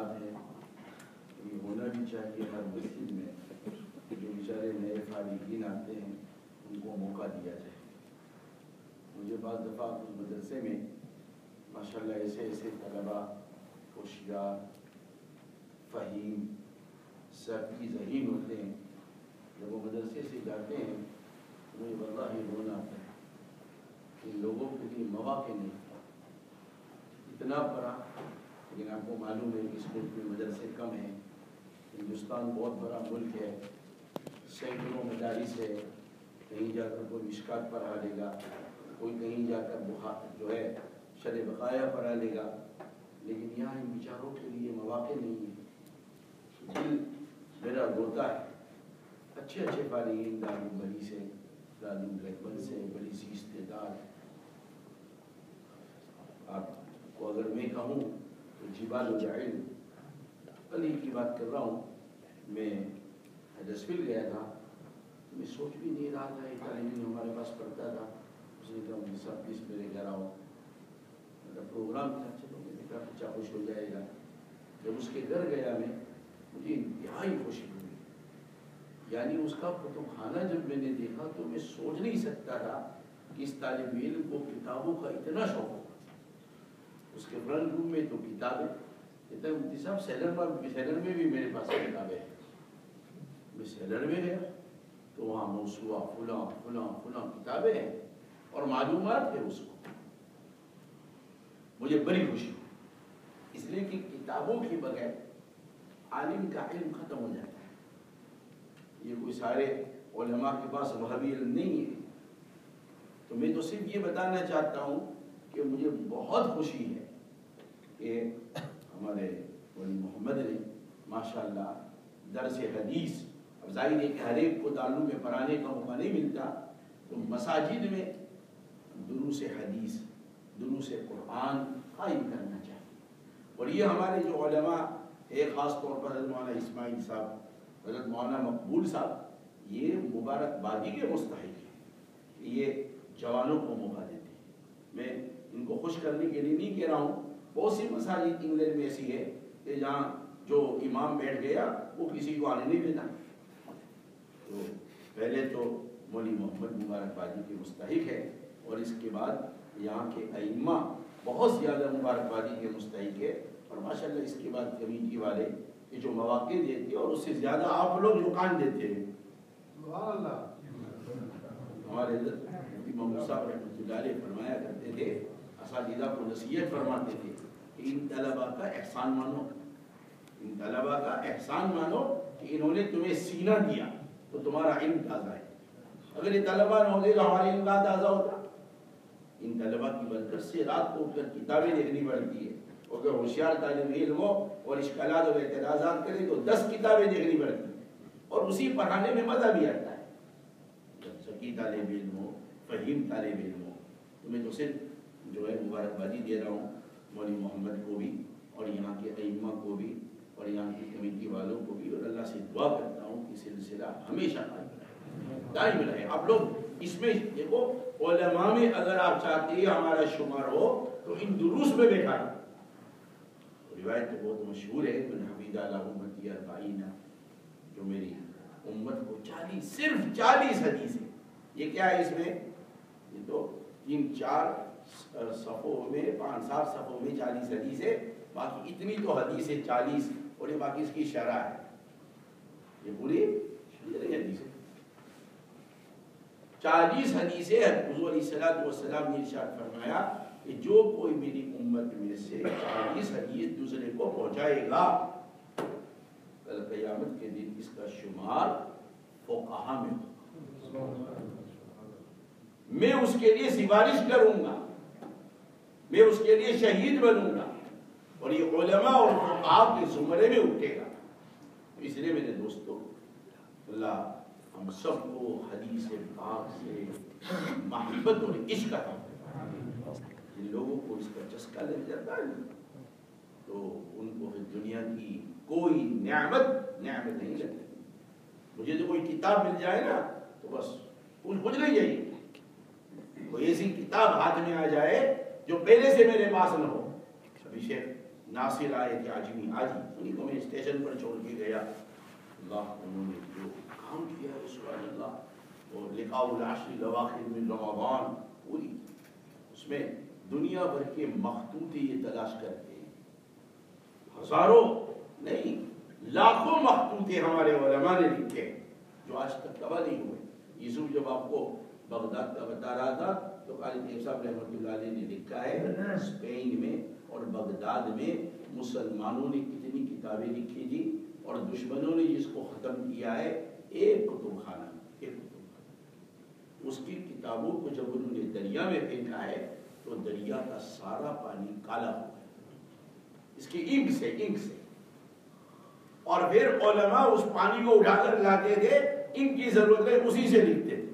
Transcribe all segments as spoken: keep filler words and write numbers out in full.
بات ہے، یہ ہونا بھی چاہیے ہر مسجد میں، جو بیچارے نئے فارغین آتے ہیں ان کو موقع دیا جائے۔ مجھے بعض دفعہ اس مدرسے میں ماشاءاللہ ایسے ایسے طلباء ہوشیار، فہیم، ذکی ذہین ہوتے ہیں، جب وہ مدرسے سے جاتے ہیں تو مجھے واللہ رونا آتا ہے کہ ان لوگوں کے لیے مواقع نہیں، اتنا بڑا، لیکن آپ کو معلوم ہے کہ اس ملک میں مدرسے کم ہیں، ہندوستان بہت بڑا ملک ہے، سینکڑوں مدارس ہے، کہیں جا کر کوئی مشکات پڑھا لے گا، کوئی کہیں جا کر بخار جو ہے شرح بقایا پڑھا لے گا، لیکن یہاں ان بیچاروں کے لیے مواقع نہیں ہے۔ دل میرا روتا ہے، اچھے اچھے فارغین دارالعلوم بری سے، دارالعلوم دیوبند سے، بڑی سی استعداد، آپ کو اگر میں کہوں تو جبال العلم، کل ہی کی بات کر رہا ہوں، میں ہڈرسفیلڈ گیا تھا، میں سوچ بھی نہیں رہا تھا، ایک تعلیمی ہمارے پاس پڑھتا تھا، اس نے کہا مجھے صاحب پلیز میرے گھر آؤ، میرا پروگرام تھا، چلو میں نے کہا بچہ خوش ہو جائے گا۔ جب اس کے گھر گیا میں، مجھے انتہائی خوشی ہوئی، یعنی اس کا کتب خانہ جب میں نے دیکھا تو میں سوچ نہیں سکتا تھا کہ اس طالب علم کو کتابوں کا اتنا شوق ہوگا۔ اس کے فرنٹ روم میں تو کتابیں، کہتا ہے مفتی صاحب سیلر میں سیلر میں بھی میرے پاس کتابیں ہیں۔ میں سیلر میں گیا تو وہاں موسوعہ فلاں فلاں فلاں کتابیں ہیں اور معلومات ہے اس کو، مجھے بڑی خوشی ہوئی، اس لیے کہ کتابوں کے بغیر عالم کا علم ختم ہو جاتا ہے۔ یہ کوئی سارے علماء کے پاس وہابی علم نہیں ہے، تو میں تو صرف یہ بتانا چاہتا ہوں کہ مجھے بہت خوشی ہے کہ ہمارے ولی محمد نے ماشاءاللہ درس حدیث، اب ظاہر ہے کہ ہر ایک کو دارالعلوم میں پڑھانے کا موقع نہیں ملتا، تو مساجد میں دروس حدیث، دروس قرآن قائم کرنا چاہیے۔ اور یہ ہمارے جو علماء ایک خاص طور پر حضرت مولانا اسماعیل صاحب، حضرت مولانا مقبول صاحب، یہ مبارکبادی کے مستحق ہیں کہ یہ جوانوں کو موقع دیتے ہیں۔ میں ان کو خوش کرنے کے لیے نہیں کہہ رہا ہوں، بہت سی مساجد انگلینڈ میں ایسی ہے کہ جہاں جو امام بیٹھ گیا وہ کسی کو آنے نہیں دیتا۔ تو پہلے تو مولی محمد مبارکبادی کے مستحق ہے، اور اس کے بعد یہاں کے ائمہ بہت زیادہ مبارکبادی کے مستحق ہے، اور ماشاءاللہ اس کے بعد کمیٹی والے یہ جو مواقع دیتے ہیں اور اس سے زیادہ آپ لوگ جو کام دیتے ہیں۔ ہمارے حضرت امام صاحب رحمۃ اللہ علیہ فرمایا کرتے تھے، اساتذہ کو نصیحت فرماتے تھے کہ ان طلباء کا احسان مانو، ان طلباء کا احسان مانو کہ انہوں نے تمہیں سینہ دیا تو تمہارا علم تازہ ہے، اگر یہ طلباء نہ ہوتے تو ہمارا علم کہاں تازہ ہوتا۔ ان طلباء کی برکت سے رات کو اٹھ کر کتابیں دیکھنی پڑتی ہے، اور اگر ہوشیار طالب علم ہو اور اشکالات اور اعتراضات کرے تو دس کتابیں دیکھنی پڑتی ہیں، اور اسی پڑھانے میں مزہ بھی آتا ہے۔ جب ذکی طالب علم ہو، فہیم طالب علم ہو، تو میں تو صرف جو ہے مبارکبادی دے رہا ہوں مولی محمد کو بھی، اور یہاں کے ائمہ کو بھی، اور یہاں کی کمیٹی والوں کو بھی، اور اللہ سے دعا کرتا ہوں کہ سلسلہ ہمیشہ قائم رہے، دائم رہے۔ آپ لوگ اس میں دیکھو، علماء میں اگر آپ چاہتے ہیں ہمارا شمار ہو تو ان دروس میں بیٹھا ہے۔ روایت تو بہت مشہور ہے، من حفظ علی امتی اربعین، جو میری امت کو چالیس، صرف چالیس حدیث ہے۔ یہ کیا ہے اس میں؟ یہ تو تین چار صفوں میں، پانچ سات صفوں میں چالیس حدیث ہے، باقی اتنی تو حدیث ہے چالیس، اور یہ باقی اس کی شرح ہے، یہ پوری حدیث ہے چالیس حدیثیں۔ حضور علیہ الصلوۃ والسلام نے ارشاد فرمایا کہ جو کوئی میری امت میں سے چالیس حدیث دوسرے کو پہنچائے گا، کل قیامت کے دن اس کا شمار فقہا میں ہوگا، میں اس کے لیے سفارش کروں گا، میں اس کے لیے شہید بنوں گا، اور یہ علماء اور فقہا کے زمرے میں اٹھے گا۔ اس لیے میرے دوستو، اللہ ہم سب کو حدیث پاک سے محبت اور عشق عطا فرمائے۔ جن لوگوں کو اس کا چسکا لگ جاتا ہے تو ان کو پھر دنیا کی کوئی نعمت نعمت نہیں لگتی۔ مجھے تو کوئی کتاب مل جائے نا تو بس کچھ کچھ نہیں چاہیے، کوئی ایسی کتاب ہاتھ میں آ جائے جو پہلے سے میرے پاس نہ ہو۔ ابھی شیخ ناصر آئے تھے عجمی آجی، انہیں کو میں اسٹیشن پر چھوڑ کے گیا. اللہ انہوں نے جو کام کیا ہے سبحان اللہ، اور لقاء العشر الاواخر من رمضان، پوری اس میں دنیا بھر کے مخطوطے یہ تلاش کرتے ہیں، ہزاروں نہیں لاکھوں مخطوطے ہمارے علماء نے لکھے جو آج تک تباہ نہیں ہوئے. یوسف جب آپ کو بغداد کا بتا رہا تھا تو خالد طیب صاحب رحمۃ اللہ علیہ نے لکھا ہے اسپین میں اور بغداد میں مسلمانوں نے کتنی کتابیں لکھی تھی اور دشمنوں نے جس کو ختم کیا ہے ایک کتب خانہ، ایک کتب خانہ. اس کی کتابوں کو جب انہوں نے دریا میں پھینکا ہے تو دریا کا سارا پانی کالا ہو گیا اس کی انک سے انک سے. اور پھر علماء اس پانی کو اٹھا کر لاتے تھے، ان کی ضرورت ہے اسی سے لکھتے تھے.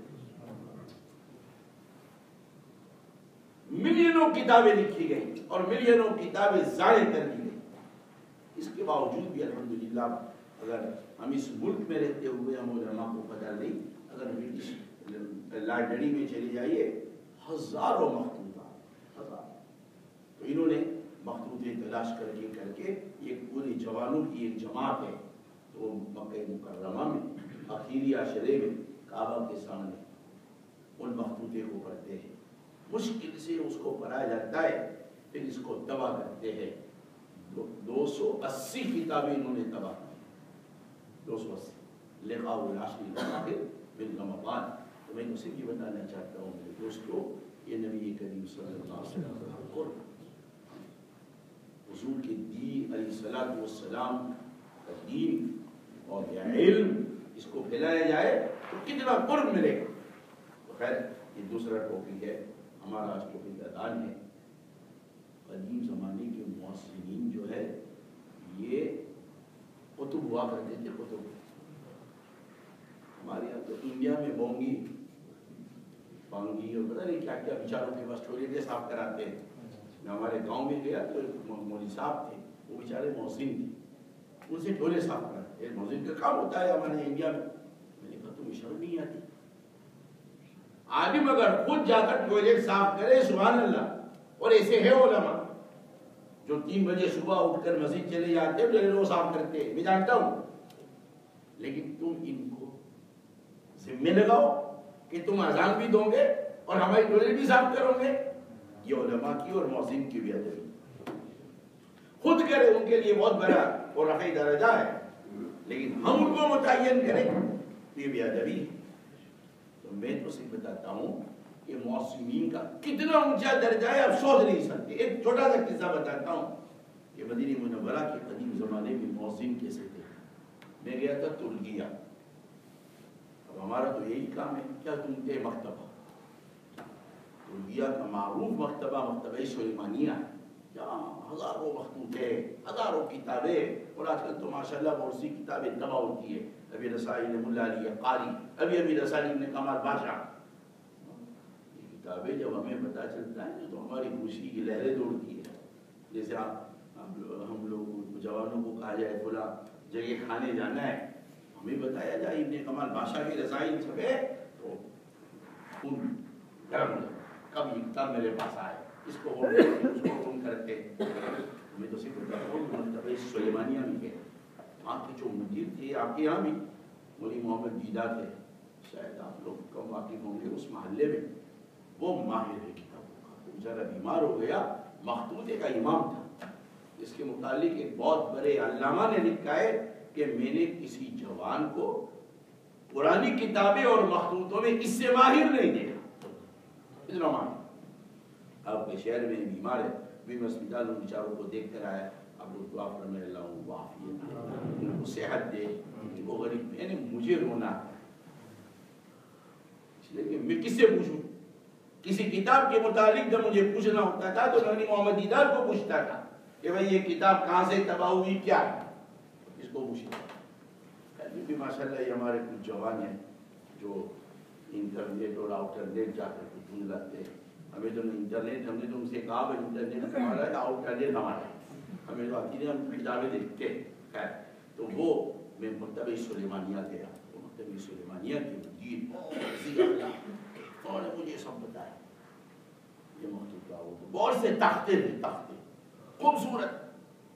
ملینوں کتابیں لکھی گئی اور ملینوں کتابیں ضائع کر دی گئی. اس کے باوجود بھی الحمدللہ اگر ہم اس ملک میں رہتے ہوئے ہم علماء کو پتہ نہیں، اگر برٹش لائبریری میں چلے جائیے ہزاروں مخطوطات ہزار. تو انہوں نے مخطوطے تلاش کر کے کر کے ایک پورے جوانوں کی ایک جماعت ہے تو مکہ مکرمہ میں آخری عشرے میں کعبہ کے سامنے ان مخطوطے کو پڑھتے ہیں. مشکل سے اس کو پڑھا جاتا ہے، پھر اس کو تباہ کرتے ہیں. دو سو اسی کتابیں انہوں نے تباہ کی، دو سو اسی لقاء العشر الاواخر من رمضان. تو میں اسے بھی بتانا چاہتا ہوں میرے دوستو، یہ نبی کریم صلی اللہ علیہ وسلم کا قرب، حضور کے دین علیہ الصلوۃ والسلام کا دین اور علم اس کو پھیلایا جائے تو کتنا قرب ملے گا. تو خیر یہ دوسرا ٹاپک ہے ہمارا، آج ٹاپک کا دان ہے قدیم زمانے کے محسنین جو ہے یہ قطب ہوا کرتے تھے. قطب ہمارے یہاں تو انڈیا میں بونگی بانگی اور پتہ نہیں کیا کیا بیچاروں کے پاس ٹوائلٹ صاف کراتے ہیں. میں ہمارے گاؤں میں گیا تو ایک مولوی صاحب تھے، وہ بیچارے محسن تھے، ان سے ٹوائلٹ صاف کراتے. محسن کا کام ہوتا ہے ہمارے انڈیا میں. میں نے کہا تمہیں شرم نہیں آتی؟ عالم اگر خود جا کر ٹوائلٹ صاف کرے سبحان اللہ. اور ایسے ہے علماء جو تین بجے صبح اٹھ کر مسجد چلے جاتے ہیں وہ صاف کرتے ہیں، میں جانتا ہوں. لیکن تم ان کو ذمہ لگاؤ کہ تم اذان بھی دو گے اور ہماری ٹوائلٹ بھی صاف کرو گے. یہ علماء کی اور محسن کی بھی ادبی خود کرے ان کے لیے بہت بڑا اور رفیع درجہ ہے، لیکن ہم ان کو متعین کریں تو یہ بھی ادبی ہے. تو میں تو صرف بتاتا ہوں کہ محسنین کا کتنا اونچا درجہ ہے آپ سوچ نہیں سکتے. ایک چھوٹا سا قصہ بتاتا ہوں کہ مدینہ منورہ کے قدیم زمانے میں محسن کیسے تھے. میں گیا تھا ترکیہ. اب ہمارا تو یہی کام ہے، کیا تم تھے مکتبہ ترکیہ کا معروف مکتبہ مکتبہ سلیمانیہ ہے، جہاں ہزاروں مخطوطے ہزاروں کتابیں. اور آج کل تو ماشاءاللہ بہت سی کتابیں تباہ ہوتی ہے. ابھی رسائی نے ملا علی قاری، ابھی ابھی رسائی نے کمال بادشاہ. یہ کتابیں جب ہمیں پتہ چلتا ہے تو ہماری خوشی کی لہریں دوڑتی ہے. جیسے ہم لوگ جوانوں کو کہا جائے فلاں جگہ کھانے جانا ہے، ہمیں بتایا جائے ابن کمال بادشاہ کی رسائی چھپے تو خون گرم ہو. کب یہ کتاب میرے پاس آئے، اس کو ہو اس کو فون کرتے. ہمیں تو صرف مکتبہ سلیمانیہ میں گئے. وہاں کے جو مدیر تھے آپ کے یہاں بھی مولوی محمد دیدہ تھے، شاید آپ لوگ کم واقف ہوں گے اس محلے میں. وہ ماہر ہے کتابوں کا، وہ ذرا بیمار ہو گیا، مخطوطے کا امام تھا. اس کے متعلق ایک بہت بڑے علامہ نے لکھا ہے کہ میں نے کسی جوان کو پرانی کتابیں اور مخطوطوں میں اس سے ماہر نہیں دیکھا. اتنا ماہر آپ کے شہر میں بیمار ہے، بھی ہسپتال ان بیچاروں کو دیکھ کر آیا. اب لوگ دعا فرمائے اللہ ان کو عافیت دے، ان کو صحت دے، ان کو غریب. میں نے مجھے رونا ہے اس لیے کہ میں کس سے پوچھوں. کسی کتاب کے متعلق جب مجھے پوچھنا ہوتا تھا تو میں محمد دیدار کو پوچھتا تھا کہ بھائی یہ کتاب کہاں سے تباہ ہوئی، کیا ہے، اس کو پوچھتا. ابھی بھی ماشاءاللہ یہ ہمارے کچھ جوان ہیں جو انٹرنیٹ اور آؤٹرنیٹ جا کر کچھ ڈھونڈ لاتے ہیں. ہمیں تو انٹرنیٹ، ہم نے تو ان سے کہا بھائی انٹرنیٹ ہمارا ہے، آؤٹرنیٹ ہمارا ہے. ہمیں تو آتی نہیں، ہم کتابیں دیکھتے ہیں. خیر تو وہ میں مکتبہ سلیمانیہ گیا. تو مکتبہ سلیمانیہ کے مدیر اور نے مجھے سب بتایا. یہ مخطوطہ وہ بہت سے تختے تھے، تختے خوبصورت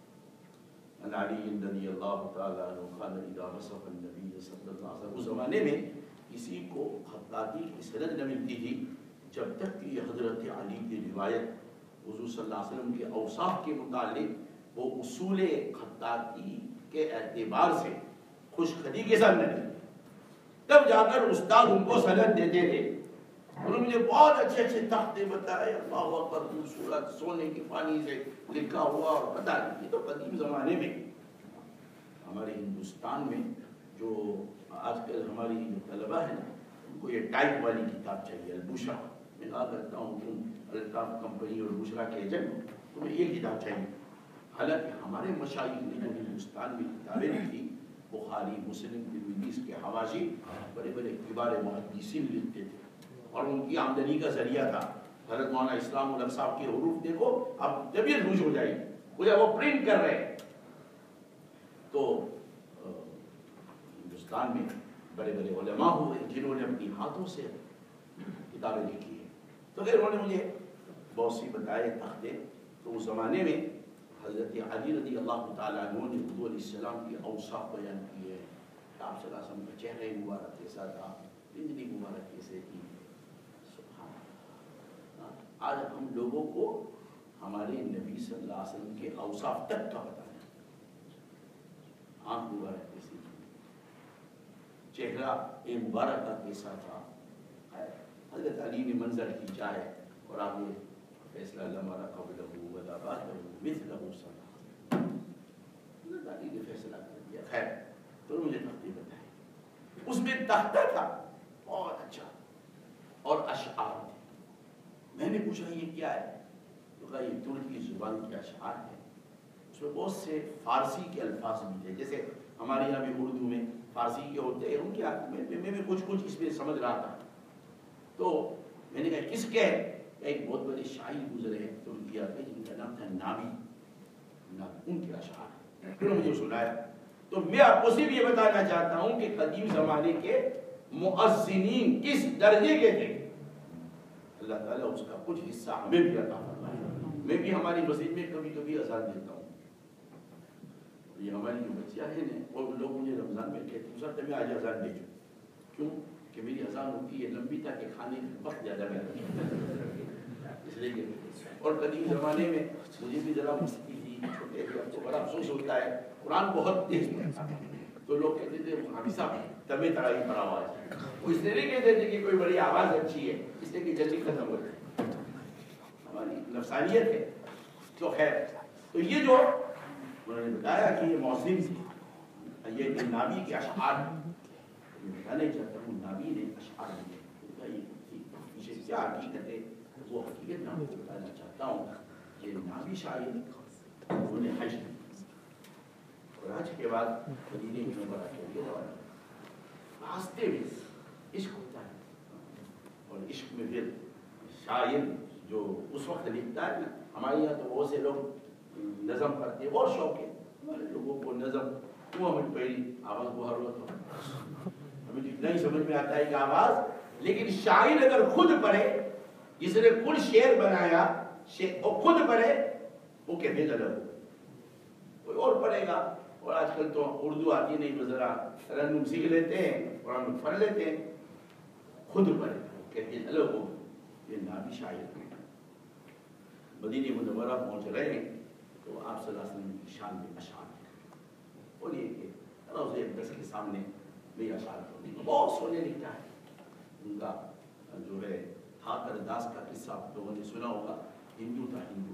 ان علی رضی اللہ تعالیٰ عنہ قال اذا وصف النبی صلی اللہ علیہ وسلم، اس زمانے میں کسی کو خطاطی کی سند نہ ملتی تھی جب تک کہ حضرت علی کی روایت حضور صلی اللہ علیہ وسلم کے اوصاف کے متعلق وہ اصول خطاطی کے اعتبار سے خوش خدی کے ساتھ نہیں، تب جا کر استاد ان کو سند دیتے تھے۔ انہوں نے مجھے بہت اچھے اچھے تختے بتائے، اللہ اکبر خوبصورت سونے کے پانی سے لکھا ہوا، اور پتہ نہیں، یہ تو قدیم زمانے میں۔ ہمارے ہندوستان میں جو آج کل ہماری جو طلبہ ہیں ان کو یہ ٹائپ والی کتاب چاہیے، البشرا۔ میں کہا کرتا ہوں تم الطاف کمپنی اور بشرا کے ایجنٹ، تمہیں یہ کتاب چاہیے۔ حالانکہ ہمارے مشائخ نے جو ہندوستان میں کتابیں لکھی، بخاری، مسلم، ترمذی، اس کے حواشی بڑے بڑے کبار محدثین لکھتے تھے، اور ان کی آمدنی کا ذریعہ تھا۔ حضرت مولانا اسلام الحق صاحب کے حروف دیکھو، اب طبیعت روش ہو جائے گی، وہ پرنٹ کر رہے ہیں۔ تو ہندوستان میں بڑے بڑے علماء ہوئے جنہوں نے اپنی ہاتھوں سے کتابیں لکھی ہیں۔ تو پھر انہوں نے مجھے بہت سی بتائے تختے۔ تو اس زمانے میں حضرت علی رضی اللہ تعالیٰ عنہ نے حضور علیہ السلام کی اوصاف بیان کی ہے۔ آپ صلی اللہ علیہ وسلم کا چہرہ مبارک کیسا تھا، زندگی مبارک کیسے تھی۔ سبحان اللہ، آج ہم لوگوں کو ہمارے نبی صلی اللہ علیہ وسلم کے اوصاف تک کا پتہ ہے۔ آنکھ مبارک کیسی تھی، چہرہ مبارک کا کیسا تھا۔ حضرت علی نے منظر کھینچا ہے اور آپ نے فیصلہ لمارا قبلہ ولا بعدہ مثلہ صلی حضرت علی نے فیصلہ کر دیا۔ خیر، تو مجھے تختے بتائے، اس میں تختہ تھا بہت اچھا، اور اشعار تھے۔ میں نے پوچھا یہ کیا ہے؟ تو کہا یہ ترکی زبان کے اشعار ہیں۔ اس میں بہت سے فارسی کے الفاظ بھی تھے، جیسے ہمارے یہاں بھی اردو میں فارسی کے ہوتے ہیں، ان کے میں بھی کچھ کچھ اس میں سمجھ رہا تھا۔ تو میں نے کہا کس کے ہیں؟ ایک بہت بڑے شاعر گزرے ہیں ترکیہ کے جن کا نام تھا نابی، ان کے اشعار ہیں۔ پھر مجھے سنایا۔ تو میں آپ کو صرف یہ بتانا چاہتا ہوں کہ قدیم زمانے کے مؤذنین کس درجے کے تھے۔ اللہ تعالیٰ اس کا کچھ حصہ ہمیں بھی عطا فرمائے۔ میں بھی ہماری مسجد میں کبھی کبھی اذان دیتا ہوں۔ یہ ہماری جو بچیاں ہیں اور لوگ مجھے رمضان میں کہتے ہیں سر تمہیں آج اذان بھیجو، کیوں کہ میری اذان ہوتی ہے لمبی تاکہ کھانے کا وقت زیادہ ملتا ہے، اس لیے کہ اور قدیم زمانے میں مجھے بھی ذرا مستی تھی، چھوٹے تھے، اب تو بڑا افسوس ہوتا ہے قرآن بہت تیز پڑھتا ہے، تو لوگ کہتے تھے حافظ صاحب تمہیں ترائی پر آواز ہے، وہ اس لیے نہیں کہتے تھے کہ کوئی بڑی آواز اچھی ہے، اس لیے کہ جلدی ختم ہو جائے، ہماری نفسانیت ہے۔ تو خیر، تو یہ جو انہوں نے بتایا کہ یہ موسم تھی، یہ نابی کے اشعار ہیں۔ میں بتانا چاہتا ہوں نابی نے اشعار دیے، مجھے کیا حقیقت ہے وہ حقیقت میں آپ کو بتانا چاہتا ہوں کہ نابی شاعر انہوں نے حج کی، اور حج کے بعد مدینے منورہ کے لیے روانہ۔ راستے میں عشق ہوتا ہے، اور عشق میں پھر شاعر جو اس وقت لکھتا ہے نا، ہمارے یہاں تو بہت سے لوگ نظم پڑھتے ہیں، اور شوق ہے ہمارے لوگوں کو نظم، وہ ہمیں پہلی آواز بہار ہوا تھا، ہمیں اتنا ہی سمجھ میں آتا ہے کہ آواز، لیکن شاعر اگر خود پڑھے، جس نے کل شعر بنایا وہ خود پڑھے، وہ کہنے الگ ہو، کوئی اور پڑھے گا۔ اور آج کل تو اردو آتی نہیں، تو ذرا ترنم سیکھ لیتے ہیں اور ہم پڑھ لیتے ہیں، خود پڑھے کہتے الگ ہو۔ یہ نابی شاعر مدینہ منورہ پہنچ رہے ہیں تو آپ صلی اللہ علیہ وسلم کی شان میں اشعار ہیں، اور یہ کہ روضہ اقدس کے سامنے میں اشعار پڑھنے بہت سونے لکھتا ہے۔ ان کا جو ہے ٹھاکر داس کا قصہ آپ لوگوں نے سنا ہوگا، ہندو تھا، ہندو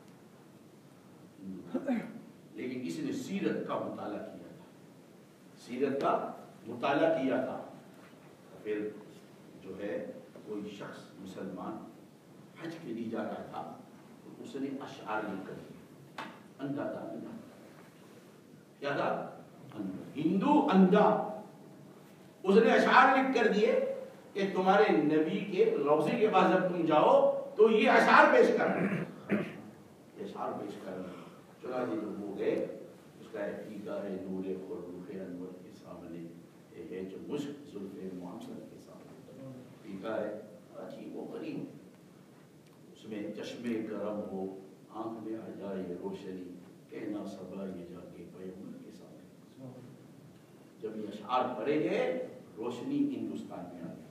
لیکن اس نے سیرت کا مطالعہ کیا تھا، سیرت کا مطالعہ کیا تھا۔ پھر جو ہے کوئی شخص مسلمان حج کے لیے جا رہا تھا، تو اس نے اشعار لکھ کر دیے، اندھا تھا، اندھا کیا تھا، ہندو اندھا، اس نے اشعار لکھ کر دیے کہ تمہارے نبی کے روضے کے بعد جب تم جاؤ تو یہ اشعار پیش کرنا، یہ اشعار پیش کرنا۔ چنانچہ جب وہ گئے، اس کا ایک ٹیکا ہے نور خروخ انور کے سامنے، یہ ہے جو مشک زلف محمد کے سامنے، ٹیکا ہے عجیب و غریب، اس میں چشمے گرم ہو، آنکھ میں آ جائے روشنی، کہنا صبا یہ جا کے پیغمبر کے سامنے جب یہ اشعار پڑھے گئے روشنی ہندوستان میں آ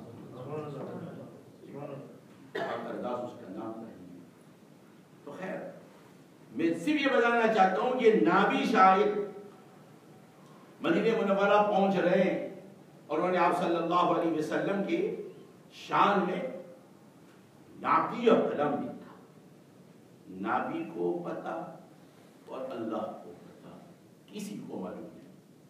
گئی ارداس اس کا نام رہی. تو خیر میں صرف یہ بتانا چاہتا ہوں کہ نابی شاعر مدینہ منورہ پہنچ رہے ہیں اور انہوں نے آپ صلی اللہ علیہ وسلم کی شان میں نعتیہ کلام لکھا. نبی کو پتا اور اللہ کو پتا, کسی کو معلوم نہیں.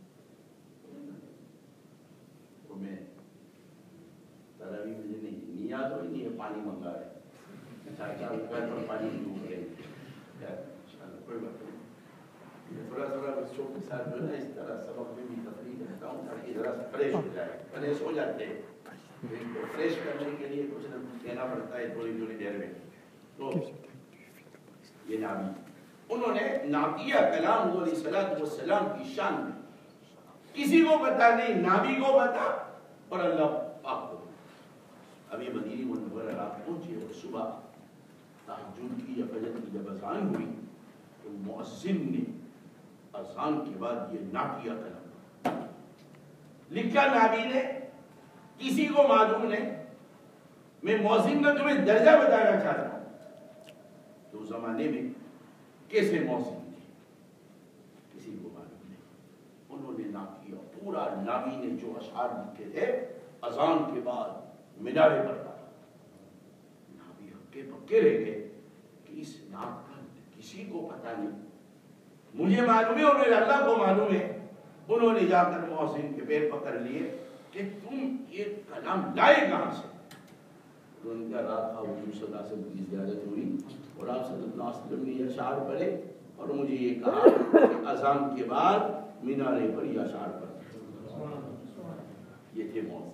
تو میں تراویح مجھے نہیں نہیں یاد ہوئی نہیں, پانی منگا رہے چار چار روپئے پر پانی ڈوب رہے ہیں. کوئی بات نہیں, تھوڑا تھوڑا بچوں کے ساتھ جو ہے نا اس طرح سبق میں بھی تفریح کرتا ہوں تاکہ ذرا فریش ہو جائے. فریش ہو جاتے ہیں فریش کرنے کے لیے کچھ نہ کچھ کہنا پڑتا ہے تھوڑی تھوڑی دیر میں. تو یہ نابی انہوں نے نعتیہ کلام حضور علیہ الصلوۃ والسلام کی شان میں کسی کو پتا نہیں, نبی کو پتا اور اللہ پاک کو. ابھی مدینہ منورہ رات پہنچے اور صبح تہجد کی یا فجر کی جب اذان ہوئی تو مؤذن نے اذان کے بعد یہ نعتیہ کلام لکھا. نبی نے کسی کو معلوم نہیں. میں مؤذن کا تمہیں درجہ بتانا چاہتا ہوں. تو زمانے میں کیسے مؤذن تھے کسی کو معلوم نہیں. انہوں نے نہ کیا پورا نبی نے جو اشعار لکھے تھے اذان کے بعد مینارے پر ڈالا. نبی ہکے پکے رہ گئے کہ اس نعت کا کسی کو پتہ نہیں. مجھے معلوم ہے اور اللہ کو معلوم ہے. انہوں نے جا کر مؤذن کے پیر پکڑ لیے کہ تم یہ کلام لائے کہاں سے. انہوں نے کہا رات حضور صلی اللہ علیہ وسلم کی زیارت ہوئی اور آپ صلی اللہ علیہ وسلم نے یہ اشعار پڑھے اور مجھے یہ کہا کہ اذان کے بعد مینارے پر یہ اشعار پڑھے. یہ تھے مؤذن,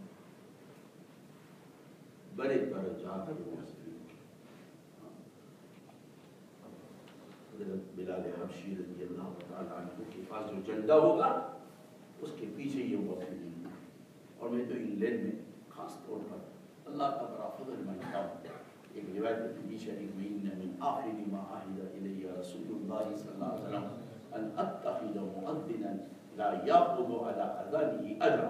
بڑے درجات کے مؤذن. حضرت بلال حبشی رضی اللہ تعالیٰ عنہ کے پاس جو جھنڈا ہوگا اس کے پیچھے یہ موجود ہے. اور میں تو انگلینڈ میں خاص طور پر اللہ کا بڑا فضل مانتا ہوں. ایک روایت میں شریف میں ان من آخر ما عهد الی رسول اللہ صلی اللہ علیہ وسلم ان اتخذ مؤذنا لا یاخذ على اذانه اجرا.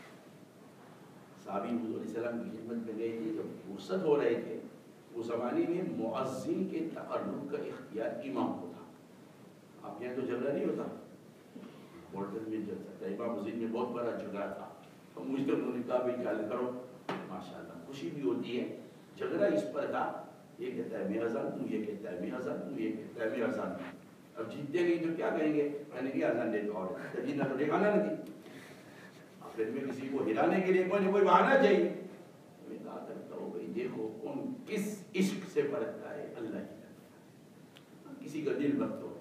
صحابی حضور علیہ السلام کی خدمت میں گئے تھے جب فرصت ہو رہے تھے. اس زمانے میں مؤذن کے تقرر کا اختیار امام کو تھا. آپ یہاں تو جھگڑا نہیں ہوتا, بولٹن میں جھگڑا, امام مسجد میں بہت بڑا جھگڑا تھا. تو مجھ سے انہوں نے کہا بھائی خیال کرو, ماشاءاللہ خوشی بھی ہوتی ہے. جھگڑا اس پر تھا, یہ کہتا ہے میں اذان دوں, یہ کہتا ہے میں اذان دوں, یہ کہتا ہے میں اذان دوں. اب جیتتے گئی تو کیا کہیں گے, میں نے کیا اذان دیتا اور جیتنا تو ٹھکانا نہیں. آخر میں کسی کو ہلانے کے لیے کوئی نہ کوئی بہانا چاہیے. میں کہا کرتا ہوں بھائی دیکھو کون کس عشق سے پڑھتا ہے, اللہ ہی جانتا ہے, کسی کا دل بخت ہو.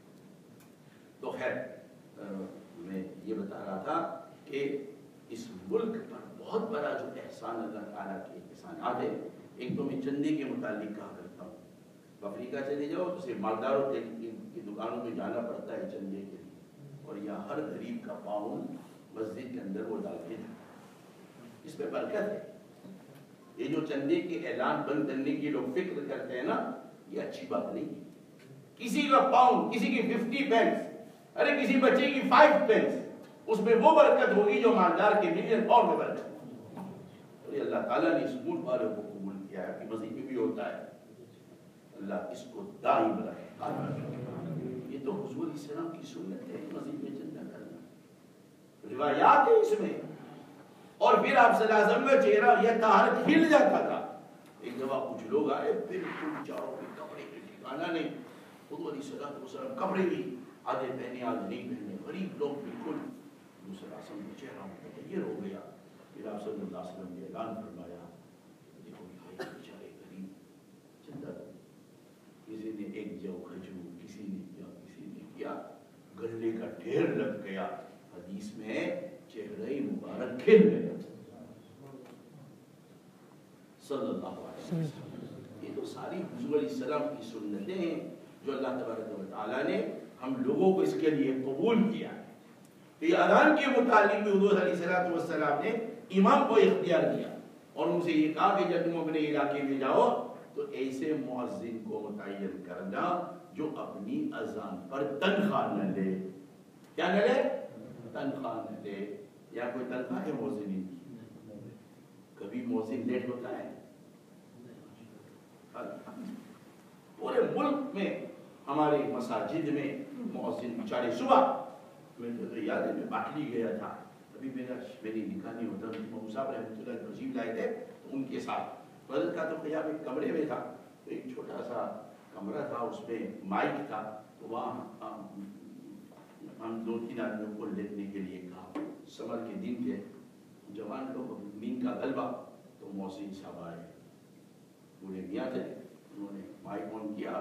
تو خیر میں یہ بتا رہا تھا کہ اس ملک پر بہت بڑا جو احسان اللہ تعالیٰ کے احسانات ہے. ایک تو میں چندے کے متعلق کہا کرتا ہوں, افریقہ چلے جاؤ تو صرف مالداروں کی دکانوں میں جانا پڑتا ہے چندے کے لیے, اور یہاں ہر غریب کا پاؤں مسجد کے اندر وہ ڈال کے جاتا. اس میں برکت ہے. یہ جو چندے کے اعلان بند کرنے کی لوگ فکر کرتے ہیں نا, یہ اچھی بات نہیں ہے. کسی کا پاؤں, کسی کی ففٹی پینس, ارے کسی بچے کی فائیو پینس, اس میں وہ برکت ہوگی جو مالدار کے ملین پاؤں میں برکت ہوگی. اور اللہ تعالیٰ نے اس ملک والوں کو قبول کیا ہے کہ مسجد میں بھی ہوتا ہے. اللہ اس کو دائم رکھے. یہ تو حضور علیہ السلام کی سنت ہے مسجد میں چندہ کرنا, روایات ہے اس میں. اور پھر آپ صلی اللہ علیہ وسلم کا چہرہ یہ طہارت کھل جاتا تھا. ایک دفعہ کچھ لوگ آئے بالکل چاروں کے کپڑے کے ٹھکانا نہیں. حضور علیہ السلام کپڑے بھی آدھے پہنے آدھے نہیں پہنے, غریب لوگ بالکل. دوسرا سم کا چہرہ متغیر ہو گیا. پھر آپ صلی اللہ علیہ وسلم نے اعلان فرمایا دیکھو بھائی بیچارے غریب چندہ دو. کسی نے ایک جو کھجور, کسی نے کیا, کسی نے کیا, گلے کا ڈھیر لگ گیا. حدیث میں چہرہ مبارک کھل گیا صلی اللہ علیہ وسلم. یہ تو ساری حضور علیہ السلام کی سنتیں ہیں جو اللہ تبارک و تعالیٰ نے ہم لوگوں کو اس کے لیے قبول کیا ہے. یہ اذان کے متعلق بھی حضور علیہ السلام نے امام کو اختیار کیا اور ان سے یہ کہا کہ جب تم اپنے علاقے میں جاؤ تو ایسے مؤذن کو متعین کرنا جو اپنی اذان پر تنخواہ نہ لے. کیا نہ لے؟ تنخواہ نہ لے. یا کوئی تنخواہ ہے مؤذنین کی؟ کبھی مؤذن لیٹ ہوتا ہے؟ پورے ملک میں ہمارے مساجد میں مؤذن بیچارے صبح مجھے تو یاد ہے میں باٹلی گیا تھا ابھی میرا میری نکاح نہیں ہوتا محمود صاحب رحمۃ اللہ تشریف لائے تھے تو ان کے ساتھ حضرت کا تو قیام ایک کمرے میں تھا تو ایک چھوٹا سا کمرہ تھا اس میں مائک تھا تو وہاں ہم دو تین آدمیوں کو لیٹنے کے لیے کہا. سمر کے دن تھے جوان لوگ نیند کا غلبہ تو مؤذن صاحب آئے بوڑھے میاں تھے انہوں نے مائک آن کیا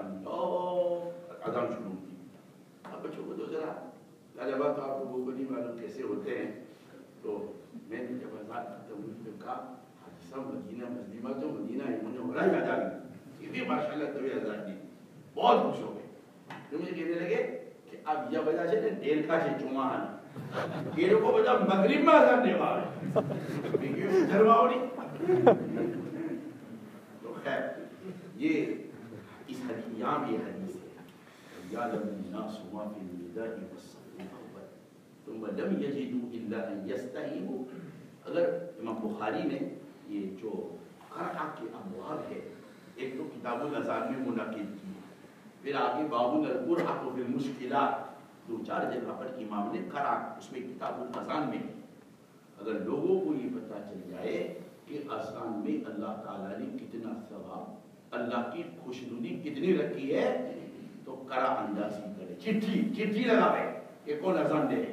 اذان شروع کی. اب بچوں کو تو ذرا غلبہ تو آپ لوگوں کو نہیں معلوم کیسے ہوتے ہیں تو میں نے جب اذان ختم ہوئی تو کہا حاجی صاحب مدینہ مسلمہ تو مدینہ منورہ یاد آ گئی اتنی ماشاء اللہ تو اذان دی بہت خوش ہو گئے. تو مجھے کہنے لگے کہ اب یہ وجہ سے ڈیل کا سے چما ہے ڈیل کو وجہ مغرب میں اذان دے والے دھرواؤ نہیں. تو خیر یہ اس حدیث یہاں بھی حدیث ہے یعلم الناس ما فی النداء والصف الاول ثم لم یجدوا الا ان یستعینوا. اگر امام بخاری نے یہ جو قرآ کے ابواب ہے ایک تو کتاب الاذان میں منعقد کی پھر آگے باب القرآ فی المشکلات دو چار جگہ پر امام نے قرآ اس میں کتاب الاذان میں اگر لوگوں کو یہ پتہ چل جائے کہ اذان میں اللہ تعالیٰ نے کتنا ثواب اللہ کی خوشنودی کتنی رکھی ہے تو کرا اندازی کرے چٹھی چٹھی لگاوے کہ کون اذان دے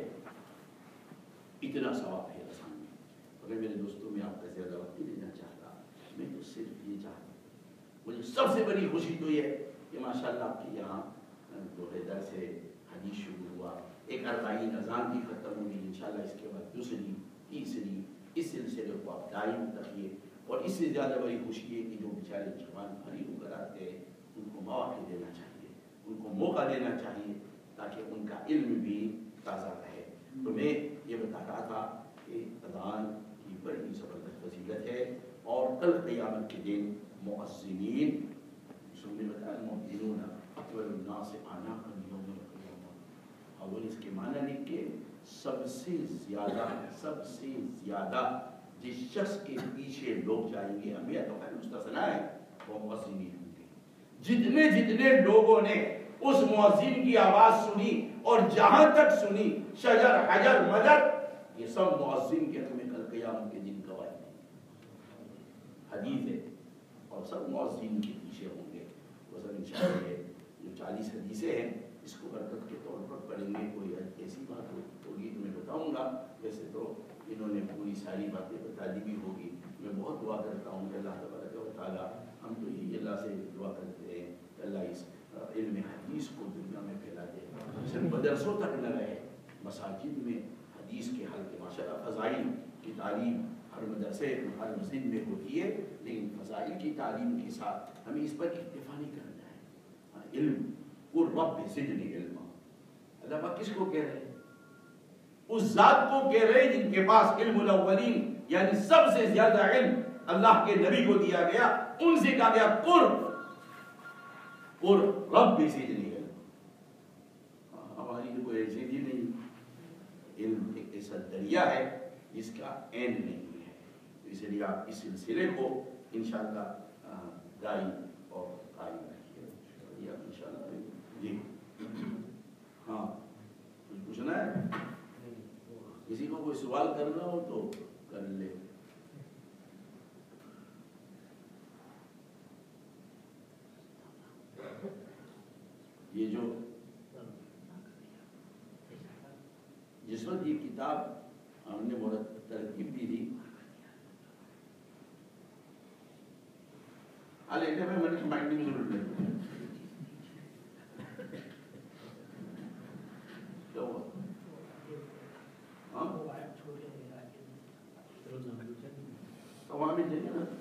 اتنا ثواب ہے اذان میں. اگر میرے دوستوں میں آپ کا زیادہ وقت نہیں دینا چاہتا میں تو صرف یہ چاہتا ہوں مجھے سب سے بڑی خوشی تو یہ کہ ماشاءاللہ آپ کے یہاں دو ہزار سے حدیث شروع ہوا ایک اربعین اذان بھی ختم ہوئی انشاءاللہ اس کے بعد دوسری تیسری اس سلسلے کو آپ دائم رکھیے. اور اس سے زیادہ بڑی خوشی ہے کہ جو بیچارے جوان بھری ہو کر آتے ہیں ان کو مواقع دینا چاہیے ان کو موقع دینا چاہیے تاکہ ان کا علم بھی تازہ رہے. تو میں یہ بتا رہا تھا کہ اذان کی بڑی زبردست فضیلت ہے اور کل قیامت کے دن مؤذنین سننے بتایا مؤذنون اطول الناس اعناقا یوم القیامہ اور اس کے معنی نہیں کہ سب سے زیادہ سب سے زیادہ جس شخص کے پیچھے لوگ جائیں گے انبیاء تو خیر مستثنا ہے وہ مؤذنین ہوں گے. جتنے جتنے لوگوں نے اس مؤذن کی آواز سنی اور جہاں تک سنی شجر حجر مدر یہ سب مؤذن کے ہمیں کل قیامت کے دن گواہی دیں گے. حدیث ہے اور سب مؤذن کے پیچھے ہوں گے. وہ سب انشاءاللہ یہ جو چالیس حدیثیں ہیں اس کو برکت کے طور پر پڑھیں گے. کوئی ایسی بات ہوگی تو میں بتاؤں گا. ویسے تو انہوں نے پوری ساری باتیں بتا دی بھی ہوگی. میں بہت دعا کرتا ہوں کہ اللہ تبارک و تعالیٰ ہم تو یہی اللہ سے دعا کرتے ہیں کہ اللہ اس علم حدیث کو دنیا میں پھیلا دے صرف مدرسوں تک نہ رہے مساجد میں حدیث کے حلقے ماشاءاللہ فضائل کی تعلیم ہر مدرسے ہر مسجد میں ہوتی ہے لیکن فضائل کی تعلیم کے ساتھ ہمیں اس پر اکتفا نہیں کرنا ہے. علم قل رب زدنی علما اللہ پاک کس کو کہہ رہے ہیں؟ اس ذات کو کہہ رہے ہیں جن کے پاس علم الاولین یعنی سب سے زیادہ علم اللہ کے نبی کو دیا گیا. ان سے کہا گیا قل قل رب زدنی علما. ہماری تو کوئی ایسی ہی نہیں. علم ایک ایسا دریا ہے جس کا اینڈ نہیں ہے. اس لیے آپ اس سلسلے کو انشاءاللہ دائم اور قائم رکھیے. انشاءاللہ جی ہاں کچھ پوچھنا ہے؟ کسی کو کوئی سوال کرنا ہو تو کر لے. یہ جو جس وقت یہ کتاب ہم نے بہت ترکیب دی تھی حال ایک دفعہ میں نے مائنڈ میں ضرور لے وہاں بھی دیں گے نا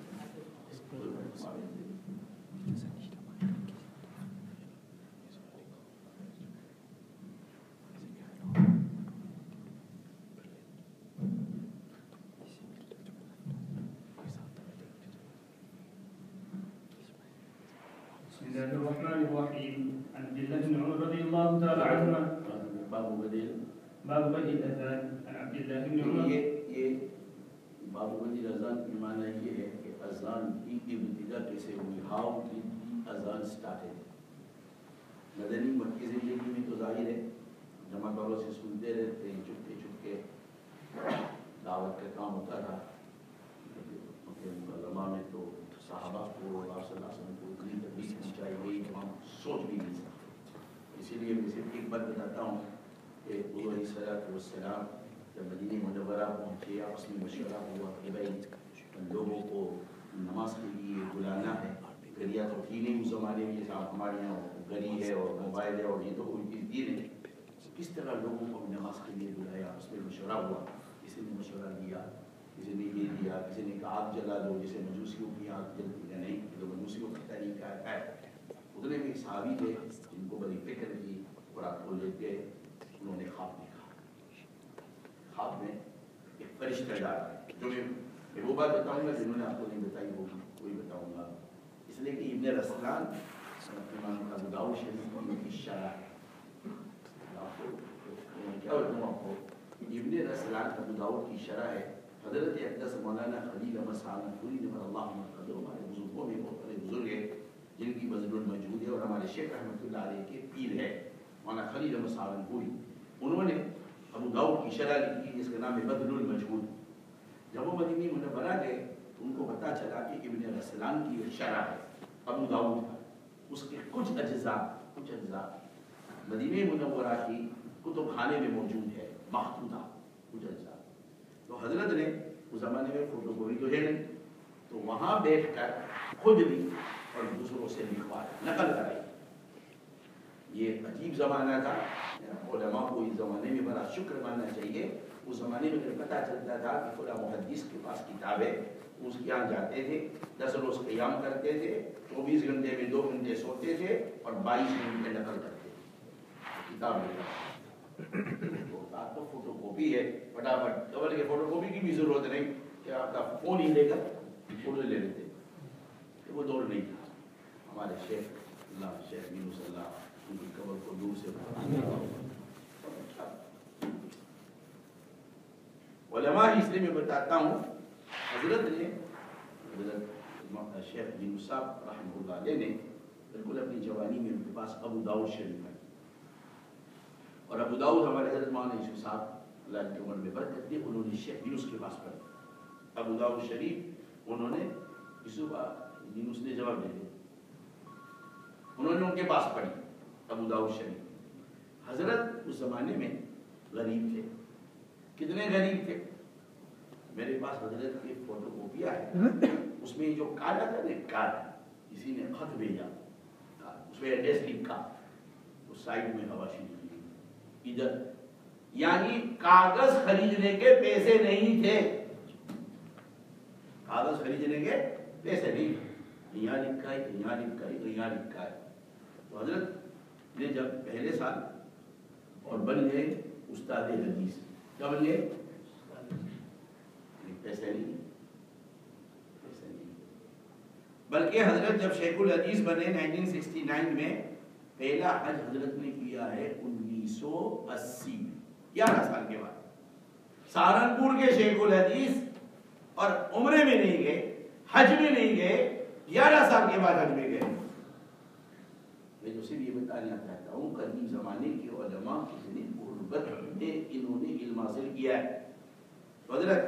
الله الرحمن الرحيم عن عبد الله بن عمر رضي الله تعالى عنهما باب بدل باب بدء الأذان عن عبد الله بن عمر یہ یہ باب بدل اذان کی معنی یہ ہے کہ اذان کی ابتدا کیسے ہوئی، ہاؤ ڈیڈ دی اذان اسٹارٹڈ. مدنی مکی زندگی میں تو ظاہر ہے جماعتوں سے سنتے رہتے ہیں، چپکے چپکے دعوت کا کام ہوتا تھا. مکرمہ میں تو صحابہ کو آپ صلی اللہ علیہ وسلم کو اتنی تکلیف پہنچائی گئی کہ ہم سوچ بھی نہیں سکتے. اسی لیے میں صرف ایک بات بتاتا ہوں کہ حضور علیہ الصلوۃ والسلام جب مدینہ منورہ پہنچے، آپس میں مشورہ ہوا کہ بھائی لوگوں کو نماز کے لیے بلانا ہے. گھڑیاں تو تھی نہیں اس زمانے میں جیسے ہمارے یہاں گھڑی ہے اور موبائل ہے اور یہ تو کوئی چیز دی نہیں. کس طرح لوگوں کو نماز کے لیے بلایا، اس میں مشورہ ہوا. کسی نے مشورہ دیا، کسی نے یہ دیا، کسی نے کہا آگ جلا دو جیسے مجوسیوں کی آگ جلتی ہے. نہیں، جو مجوسیوں کا طریقہ ہے. اتنے میں صحابی تھے جن کو بڑی فکر کی اور آپ کو لے کے انہوں نے خواب دیکھا. خواب میں ایک فرشتہ جا رہا ہے، جو میں وہ بات بتاؤں گا جنہوں نے آپ کو نہیں بتائی ہوگی، وہی بتاؤں گا. اس لیے کہ ابن رسلان امام ابو داؤد شریف کی شرح ہے. کیا بتاؤں آپ کو، ابن رسلان ابو داؤد کی شرح ہے. حضرت اقدس مولانا خلیل احمد سہارنپوری نے اللہ قدر ہمارے بزرگوں میں بہت بڑے بزرگ ہیں جن کی بذل المجہود ہے اور ہمارے شیخ رحمۃ اللہ علیہ کے پیر ہے مولانا خلیل احمد سہارنپوری. انہوں نے ابو داؤد کی شرح لکھی جس کا نام ہے بذل المجہود. جب وہ مدینہ منورہ گئے تو ان کو پتہ چلا کہ ابن رسلان کی یہ شرح ہے ابو داؤد کا، اس کے کچھ اجزاء کچھ اجزاء مدینہ منورہ کی کتب خانے میں موجود ہے، مخطوطہ کچھ اجزاء. تو حضرت نے اس زمانے میں فوٹو کاپی تو ہے نہیں، تو وہاں بیٹھ کر خود بھی اور دوسروں سے لکھوایا، نقل کرائی. یہ عجیب زمانہ تھا. علماء کو اس زمانے میں بڑا شکر ماننا چاہیے. اس زمانے میں اگر پتہ چلتا تھا کہ فلاں محدث کے پاس کتاب ہے، اس کے یہاں جاتے تھے، دس روز قیام کرتے تھے، چوبیس گھنٹے میں دو گھنٹے سوتے تھے اور بائیس گھنٹے نقل کرتے تھے کتاب لے کر. تو فوٹو کاپی ہے، فٹافٹ ڈبل کے فوٹو کاپی کی بھی ضرورت نہیں کہ آپ کا فون ہی لے کر فوٹو لے لیتے. وہ دور نہیں تھا. ہمارے شیخ اللہ شیخ یونس اللہ ان کی قبر کو دور سے علماء اس لیے میں بتاتا ہوں. حضرت نے حضرت شیخ یونس صاحب رحمہ اللہ علیہ نے بالکل اپنی جوانی میں ان کے پاس ابو داؤد شریف ہے، اور ابو داؤد ہمارے حضرت مولانا یوسف صاحب اللہ کی عمر میں برکت دی، انہوں نے شیخ یونس کے پاس پڑھی. ابو داؤد شریف انہوں نے یوسف یونس نے جواب دے دیا، انہوں نے ان کے پاس پڑھی ابو داؤد شریف. حضرت اس زمانے میں غریب تھے. کتنے غریب تھے؟ میرے پاس حضرت کی فوٹو کاپیاں ہے، اس میں جو کالا تھا نا کالا، کسی نے خط بھیجا، اس میں ایڈریس لکھا، اس سائڈ میں حواشی لکھی ادھر. یعنی کاغذ خریدنے کے پیسے نہیں تھے، کاغذ خریدنے کے پیسے نہیں تھے. یہاں لکھا ہے، یہاں لکھا ہے، یہاں لکھا ہے. تو حضرت نے جب پہلے سال اور بن گئے استاد حدیث. کیا بن گئے؟ پیسے نہیں پیسے نہیں بلکہ حضرت جب شیخ الحدیث بنے نائنٹین سکسٹی نائن میں، پہلا حج حضرت نے کیا ہے انیس سو اسی میں، گیارہ سال کے بعد. سہارنپور کے شیخ الحدیث اور عمرے میں نہیں گئے، حج میں نہیں گئے، گیارہ سال کے بعد حج میں گئے. میں تو صرف یہ بتانا چاہتا ہوں قدیم زمانے کے علماء کتنی غربت میں انہوں نے علم حاصل کیا ہے. حضرت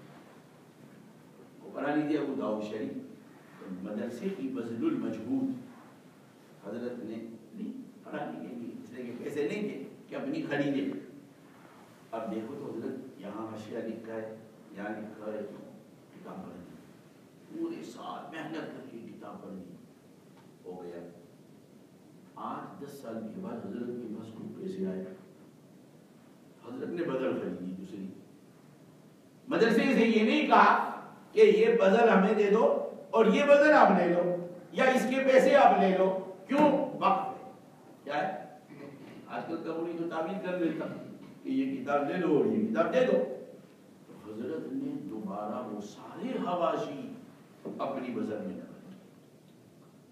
کو پڑھا لیجیے ابو داؤد شریف مدرسے کی بذل المجہود حضرت نے پڑھا لیجیے، اس لیے کہ پیسے نہیں تھے کہ اپنی خریدے. اب دیکھو تو حضرت یہاں حاشیہ لکھا ہے، یہاں لکھا ہے، کتاب پڑھنی پورے سال محنت کر کے کتاب پڑھنی ہو گیا. آٹھ دس سال کے بعد حضرت کے پاس کچھ پیسے آئے، حضرت نے بدل خریدی دوسری. مدرسے سے یہ نہیں کہا کہ یہ بدل ہمیں دے دو اور یہ بدل آپ لے لو یا اس کے پیسے آپ لے لو. کیوں؟ وقت ہے. کیا ہے؟ آج کل کمونی تو تعبیر کر لیتا کہ یہ کتاب لے لو اور یہ کتاب دے دو. تو حضرت نے دوبارہ وہ سارے حواشی اپنی بزر میں ڈال.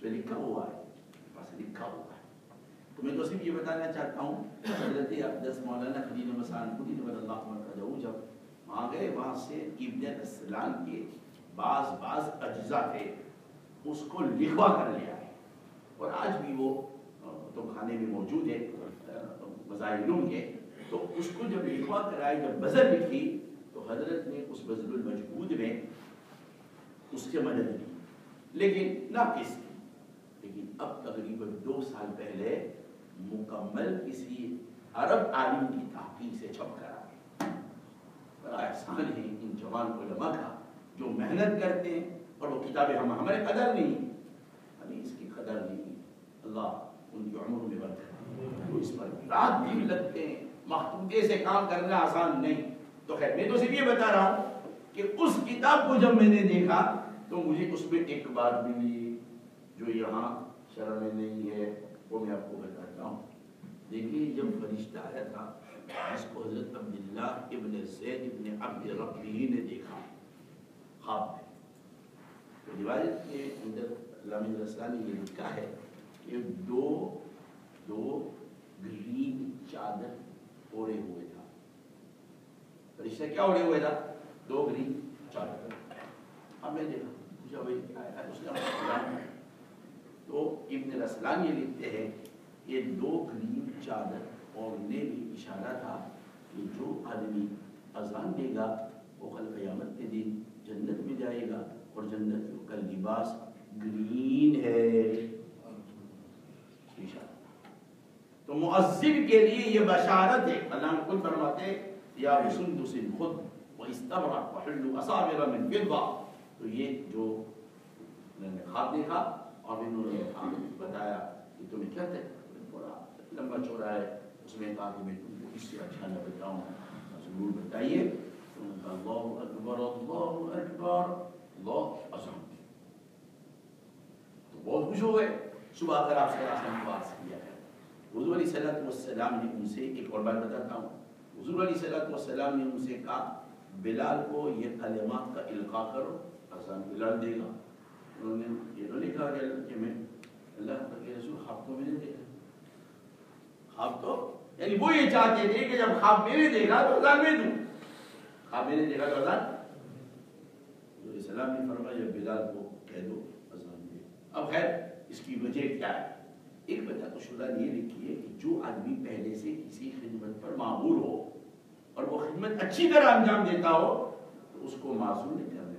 اس میں لکھا ہوا ہے، بس لکھا ہوا ہے. تو میں تو صرف یہ بتانا چاہتا ہوں حضرت اقدس مولانا خلیل مسان خودی نور اللہ مرکزہ جب وہاں گئے، وہاں سے ابن اسلام کے بعض بعض اجزاء تھے، اس کو لکھوا کر لے آئے، اور آج بھی وہ تو کھانے میں موجود ہے مظاہروں کے. تو اس کو جب لکھوا کر آئے، جب بزر لکھی تو حضرت نے اس بذل المجہود میں اس سے مدد لی، لیکن ناقص تھی. لیکن اب تقریباً دو سال پہلے مکمل کسی عرب عالم کی تحقیق سے چھپ کر آئے. بڑا احسان ہے ان جوان علماء کا جو محنت کرتے ہیں، اور وہ کتابیں ہم ہمارے قدر نہیں، ہمیں اس کی قدر نہیں. اللہ ان کی عمر میں برکت دے. تو اس پر رات دن لگتے ہیں، مخطوطے سے کام کرنا آسان نہیں. تو خیر میں تو صرف یہ بتا رہا ہوں کہ اس کتاب کو جب میں نے دیکھا تو مجھے اس میں ایک بات ملی جو یہاں شرح میں نہیں ہے، وہ میں آپ کو بتاتا ہوں. دیکھیے جب فرشتہ آیا تھا جس کو حضرت عبداللہ ابن زید ابن عبد ربی نے دیکھا خواب میں، تو روایت کے اندر علامہ رسلانی نے یہ لکھا ہے کہ دو دو گرین چادر اوڑے ہوئے تھا. فرشتہ کیا اوڑے ہوئے تھا؟ دو گرین چادر. اب میں دیکھا پوچھا بھائی کیا ہے، اس نے تو ابن رسلان یہ لکھتے ہیں یہ دو گرین چادر اوڑھنے بھی اشارہ تھا کہ جو آدمی اذان دے گا وہ کل قیامت کے دن جنت میں جائے گا، اور جنت کا لباس گرین ہے. تو مؤذن کے لیے یہ بشارت ہے. اللہ خود فرماتے یا بسندس خود واستبرق وحلوا اصابر من فضة. تو یہ جو انہوں نے خواب دیکھا اور انہوں نے بتایا کہ تمہیں کیا ہے، بڑا لمبا چوڑا ہے. اس میں کہا کہ میں تم کو اس سے اچھا نہ بتاؤں، ضرور بتائیے. انہوں نے کہا اللہ اکبر اللہ اکبر اللہ اعظم. تو بہت خوش ہو گئے. صبح کر آپ سے آواز کیا ہے. حضور علیہ الصلوۃ والسلام نے ان سے ایک اور بات بتاتا ہوں. حضور علیہ الصلوۃ والسلام نے ان سے کہا بلال کو یہ کلمات کا القاء کرو، اذان بلال دے گا. انہوں نے یہ تو نہیں کہا کہ میں اللہ کے رسول خواب تو میں نے دیکھا. خواب تو یعنی وہ یہ چاہتے تھے کہ جب خواب میں نے دیکھا تو اذان میں دوں، خواب میں نے دیکھا تو اذان. حضور علیہ السلام نے فرمایا بلال کو کہہ دو اذان دے. اب خیر اس کی وجہ کیا ہے؟ ایک وجہ تو شدہ یہ لکھی ہے کہ جو آدمی پہلے سے کسی خدمت پر معمور ہو اور وہ خدمت اچھی طرح انجام دیتا ہو تو اس کو معذور نہیں کرنا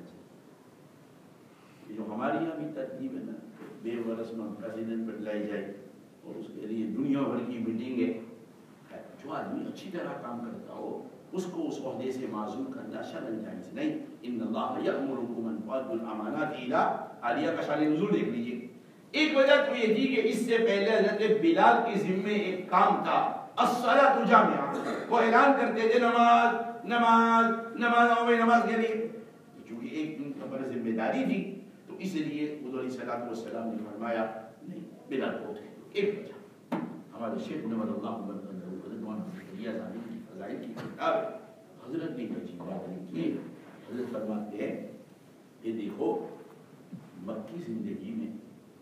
چاہیے. یہ جو ہماری یہاں بھی ترتیب ہے نا، بے برس میں پریزیڈنٹ بتلائی جائے اور اس کے لیے دنیا بھر کی میٹنگ ہے. جو آدمی اچھی طرح کام کرتا ہو اس کو اس عہدے سے معذور کرنا شرعاً جائز نہیں. ان اللہ یأمرکم ان تؤدوا الامانات الی اہلیہا کا شان نزول دیکھ لیجیے. ایک وجہ تو یہ تھی کہ اس سے پہلے حضرت بلال کے ذمے ایک کام تھا الصلاۃ جامعہ. وہ اعلان کرتے تھے نماز نماز نماز آؤ بھائی نماز کے لیے. چونکہ ایک ان کا پر ذمہ داری تھی تو اس لیے حضور علیہ الصلوۃ والسلام نے فرمایا نہیں بلال کو. ایک وجہ ہمارے شیخ نور اللہ مرکزہ کی فضائل کی کتاب حضرت نے عجیب بات لکھی. حضرت فرماتے ہیں کہ دیکھو مکی زندگی میں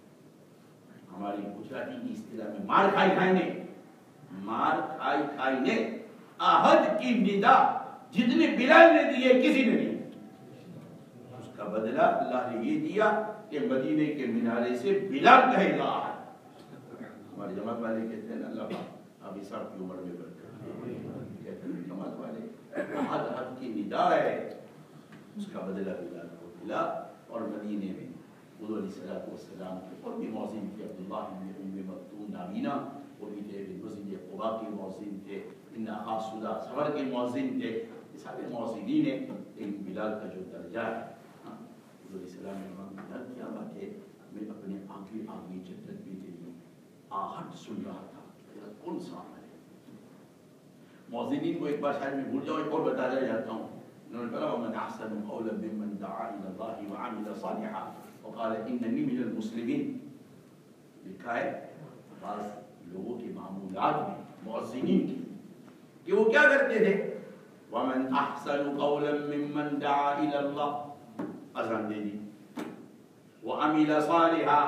ہماری گجراتی کی اصطلاح میں مار کھائی کھائی نے مار کھائی کھائی نے آہد کی ندا جتنے بلال نے دیے کسی نے نہیں. اس کا بدلہ اللہ نے یہ دیا کہ مدینے کے مینارے سے بلال کہے گا. ہمارے جماعت والے کہتے ہیں اللہ ابھی صاحب کی عمر میں برکت کہتے ہیں جماعت والے آہد آہد کی ندا ہے، اس کا بدلہ بلال کو ملا. اور مدینے میں حضور علیہ الصلوۃ والسلام کے اور بھی موذن تھے عبداللہ بن ام مکتوم نابینا، وہ بھی تھے مسجد قباء کے موذن تھے، ان خاصدہ سفر کے موذن تھے. یہ سارے موذنین ہیں. لیکن بلال کا جو درجہ ہے حضور علیہ السلام نے کہا بلال کیا بات ہے، میں اپنے آگے آگے جنت میں تیری آہٹ سن رہا تھا، تیرا کون سا عمل ہے. موذنین کو ایک بار شاید میں بھول جاؤں، ایک اور بتایا جاتا ہوں. انہوں نے کہا ومن احسن قولا ممن دعا الى الله وعمل صالحا وقال اننی من المسلمین. لکھا ہے بعض لوگوں کے معمولات میں مؤذنین کی کہ وہ کیا کرتے تھے ومن احسن قولا ممن دعا الى الله، اذان دے دی، وعمل صالحا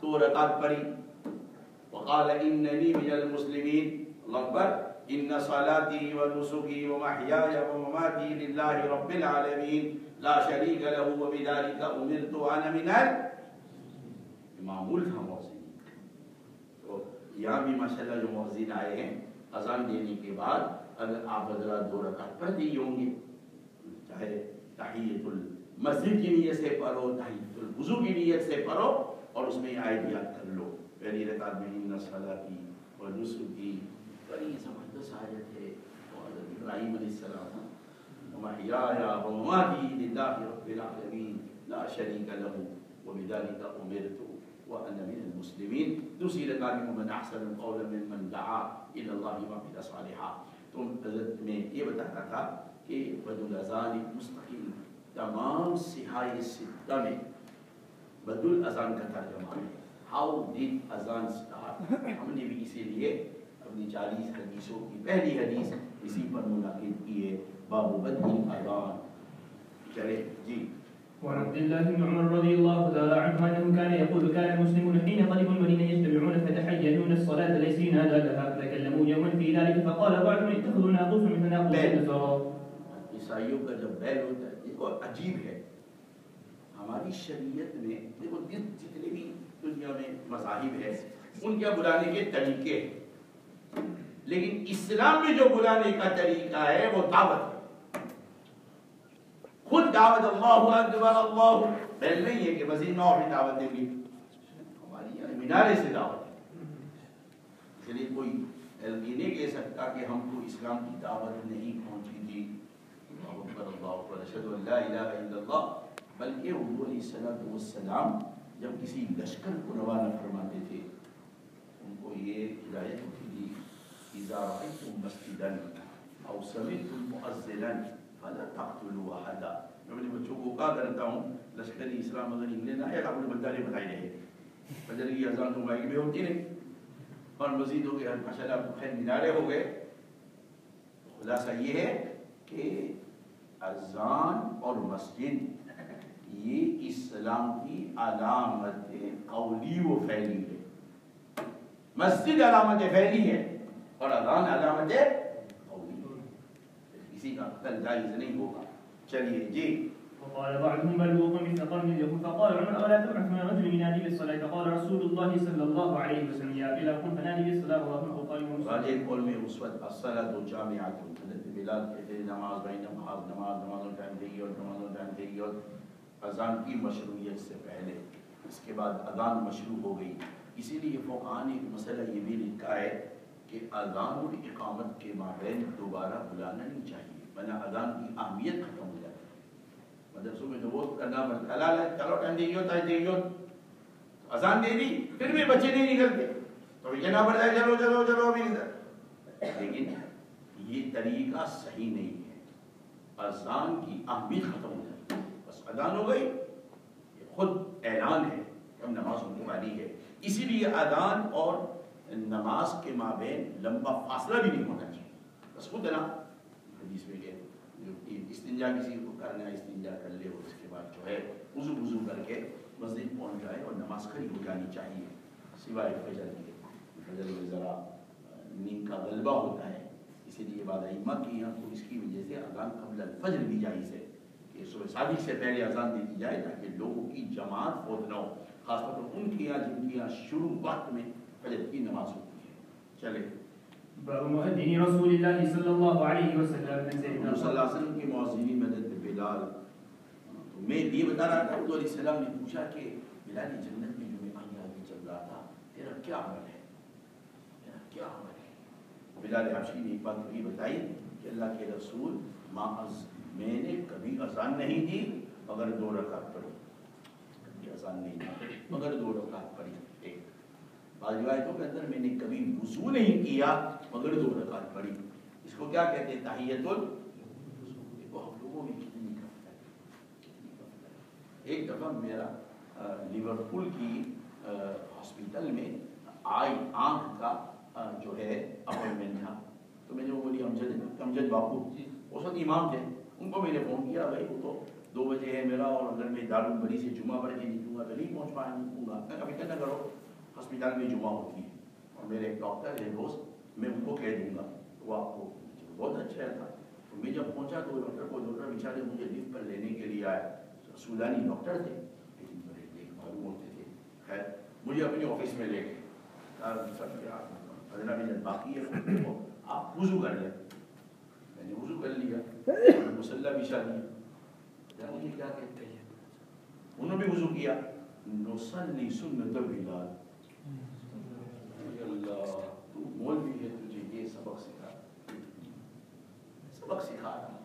دو رکعت پڑھی. وقال اننی من المسلمین. اللہ اکبر. ان صلاتی و نسکی و محیای و مماتی للہ رب العالمین لا شریک له وبذلک امرت وانا من معمول تھا مؤذن. تو یہاں بھی ماشاءاللہ جو مؤذن آئے ہیں اذان دینے کے بعد اگر آپ حضرات دو رکعت پڑھ دی ہوں گے, چاہے تحیۃ المسجد کی نیت سے پڑھو, تحیۃ الوضو کی نیت سے پڑھو, اور اس میں آیت یاد کر لو. پہلی رکعت میں ان صلاتی و نسکی, بڑی زبردست آیت ہے. اور ابراہیم علیہ السلام ومحیای و مماتی للہ رب العالمین لا شریک له وبذلک امرت وانا من المسلمین. دوسری رکعت میں من احسن قولا ممن دعا الی اللہ وعمل صالحا. تو حضرت میں یہ بتاتا تھا کہ بدء الاذان مستقل تمام صحاح ستہ میں بدء الاذان کا ترجمہ ہے. How did azan start. ہم نے بھی اسی لیے اپنی چالیس حدیثوں کی پہلی حدیث اسی پر منعقد کی ہے, باب بدء الاذان. چلے جی. وعن عبد الله بن عمر رضي الله تعالى عنه انه كان يقول كان المسلمون حين قدموا المدينه يجتمعون فتحينون الصلاه ليسرين هذا تكلموا يوما في ذلك فقال بعضهم اتخذوا ناقوسا مثل ناقوس النصارى. عیسائیوں کا جب بیل ہوتا ہے دیکھو عجیب ہے. ہماری شریعت میں دیکھو جتنے بھی دنیا میں مذاہب ہے ان کے بلانے کے طریقے ہیں, لیکن اسلام میں جو بلانے کا طریقہ ہے وہ دعوت ہے. خود دعوت اللہ اکبر اللہ بیل نہیں ہے کہ مزید نو بھی دعوت دیں گی. ہماری یہاں مینارے سے دعوت ہے. اس لیے کوئی یہ نہیں کہہ سکتا کہ ہم کو اسلام کی دعوت نہیں پہنچی تھی. اللہ اکبر اللہ اکبر اشہد ان لا الہ الا اللہ. بلکہ حضور علیہ السلام جب کسی لشکر کو روانہ فرماتے تھے ان کو یہ ہدایت ہوتی تھی اذا رأیتم مسجدا او سمعتم مؤذنا فلا تقتلوا احدا. میں اپنے بچوں کو کہا کرتا ہوں لشکری اسلام اگر انگلینڈ آئے تو اپنے بندہ نہیں بتائی رہے فجر کی اذان تو مائک میں ہوتی نہیں. اور مزید ہو گئے ماشاء اللہ خیر مینارے ہو گئے. خلاصہ یہ ہے کہ اذان اور مسجد یہ اسلام کی علامت قولی و فعلی ہے. مسجد علامت فعلی ہے اور اذان علامت قولی ہے. کسی کا قتل جائز نہیں ہوگا. چلیے جی. وقال بعضهم بل هو مثل قرن اليهود فقال عمر اولا تبعث من رجل ينادي بالصلاه فقال رسول الله صلى الله عليه وسلم يا بلال قم فنادي بالصلاه والله قائم. راجع قول میں اس وقت الصلاه جامعۃ. حضرت بلال کہتے ہیں نماز بھائی نماز نماز نماز ٹائم دے گی اور نماز ٹائم دے گی. اور اذان کی مشروعیت سے پہلے اس کے بعد اذان مشروع ہو گئی. اسی لیے فقہاء نے مسئلہ یہ بھی لکھا ہے کہ اذان اور اقامت کے مابین دوبارہ بلانا نہیں چاہیے ورنہ اذان کی اہمیت ختم ہو جاتی ہے. مدرسوں میں جو وہ کرنا پڑتا ہے چلو ٹائم دے گی ٹائم دے گی اذان دے دی پھر بھی بچے نہیں نکلتے تو یہ کہنا پڑتا ہے چلو چلو چلو ابھی. لیکن یہ طریقہ صحیح نہیں ہے. اذان کی اہمیت ختم ہو جاتی ہے. بس اذان ہو گئی یہ خود اعلان ہے کہ ہم نماز ہونے والی ہے. اسی لیے اذان اور نماز کے مابین لمبا فاصلہ بھی نہیں ہونا چاہیے. بس خود نا حدیث میں کہ استنجا کسی کو کرنا ہے استنجا کر لے اور اس کے بعد جو ہے وضو وضو کر کے مسجد پہنچ جائے اور نماز کھڑی ہو جانی چاہیے سوائے فجر کے. فجر میں ذرا نیند کا غلبہ ہوتا ہے اسی لیے بعد ائمہ کی یہاں تو اس کی وجہ سے اذان قبل الفجر بھی جائز ہے کہ صبح صادق سے پہلے اذان دے دی جائے تاکہ لوگوں کی جماعت فوت نہ ہو. خاص طور پر ان کی یہاں جن کی یہاں شروع وقت میں فجر کی نماز ہوتی ہے. چلے باب مؤذن رسول اللہ صلی اللہ علیہ وسلم. رسول اللہ علیہ وسلم کے مؤذنین میں حضرت بلال. تو میں یہ بتا رہا تھا حضور علیہ السلام نے پوچھا کہ بلال جنت میں جو میں آگے آگے چل رہا تھا تیرا کیا عمل ہے تیرا کیا عمل ہے. بلال حبشی نے ایک بات یہ بتائی کہ اللہ کے رسول میں نے کبھی اذان نہیں دی مگر دو رکعت پڑھی. کبھی اذان نہیں دی مگر دو رکعت پڑھی. ایک بعض روایتوں کے اندر میں نے کبھی وضو نہیں کیا مگر دو رکعت پڑھی. اس کو کیا کہتے ہیں تحیۃ الوضو. دیکھو ہم لوگوں میں کتنی غفلت ہے. ایک دفعہ میرا لیورپول کی ہاسپٹل میں آئی آنکھ کا جو ہے اپوائنٹمنٹ تھا تو میں نے وہ بولی امجد امجد باپو اس وقت امام تھے ان کو میں نے فون کیا بھائی وہ تو دو بجے ہے میرا اور اگر میں دارال بری سے جمعہ پڑھ کے نکلوں گا تو نہیں پہنچ پاؤں گا. میں کبھی نہ کرو, ہسپتال میں جمعہ ہوتی ہے اور میرے ایک ڈاکٹر ہے دوست, میں ان کو کہہ دوں گا وہ آپ کو بہت اچھا تھا. تو میں جب پہنچا تو ڈاکٹر کو ڈاکٹر بیچارے مجھے لفٹ پر لینے کے لیے آئے. سودانی ڈاکٹر تھے لیکن بڑے دیکھ معلوم ہوتے تھے. خیر مجھے اپنے آفس میں لے گئے, سب کیا پندرہ منٹ باقی ہے آپ وضو کر لیں. میں نے وضو کر لیا, مسلح بچھا لیا. مجھے کیا کہتے ہیں, انہوں نے بھی وضو کیا. نصلی سنت بلال. اللہ تو مولوی ہے, تجھے یہ سبق سکھا سبق سکھا رہا.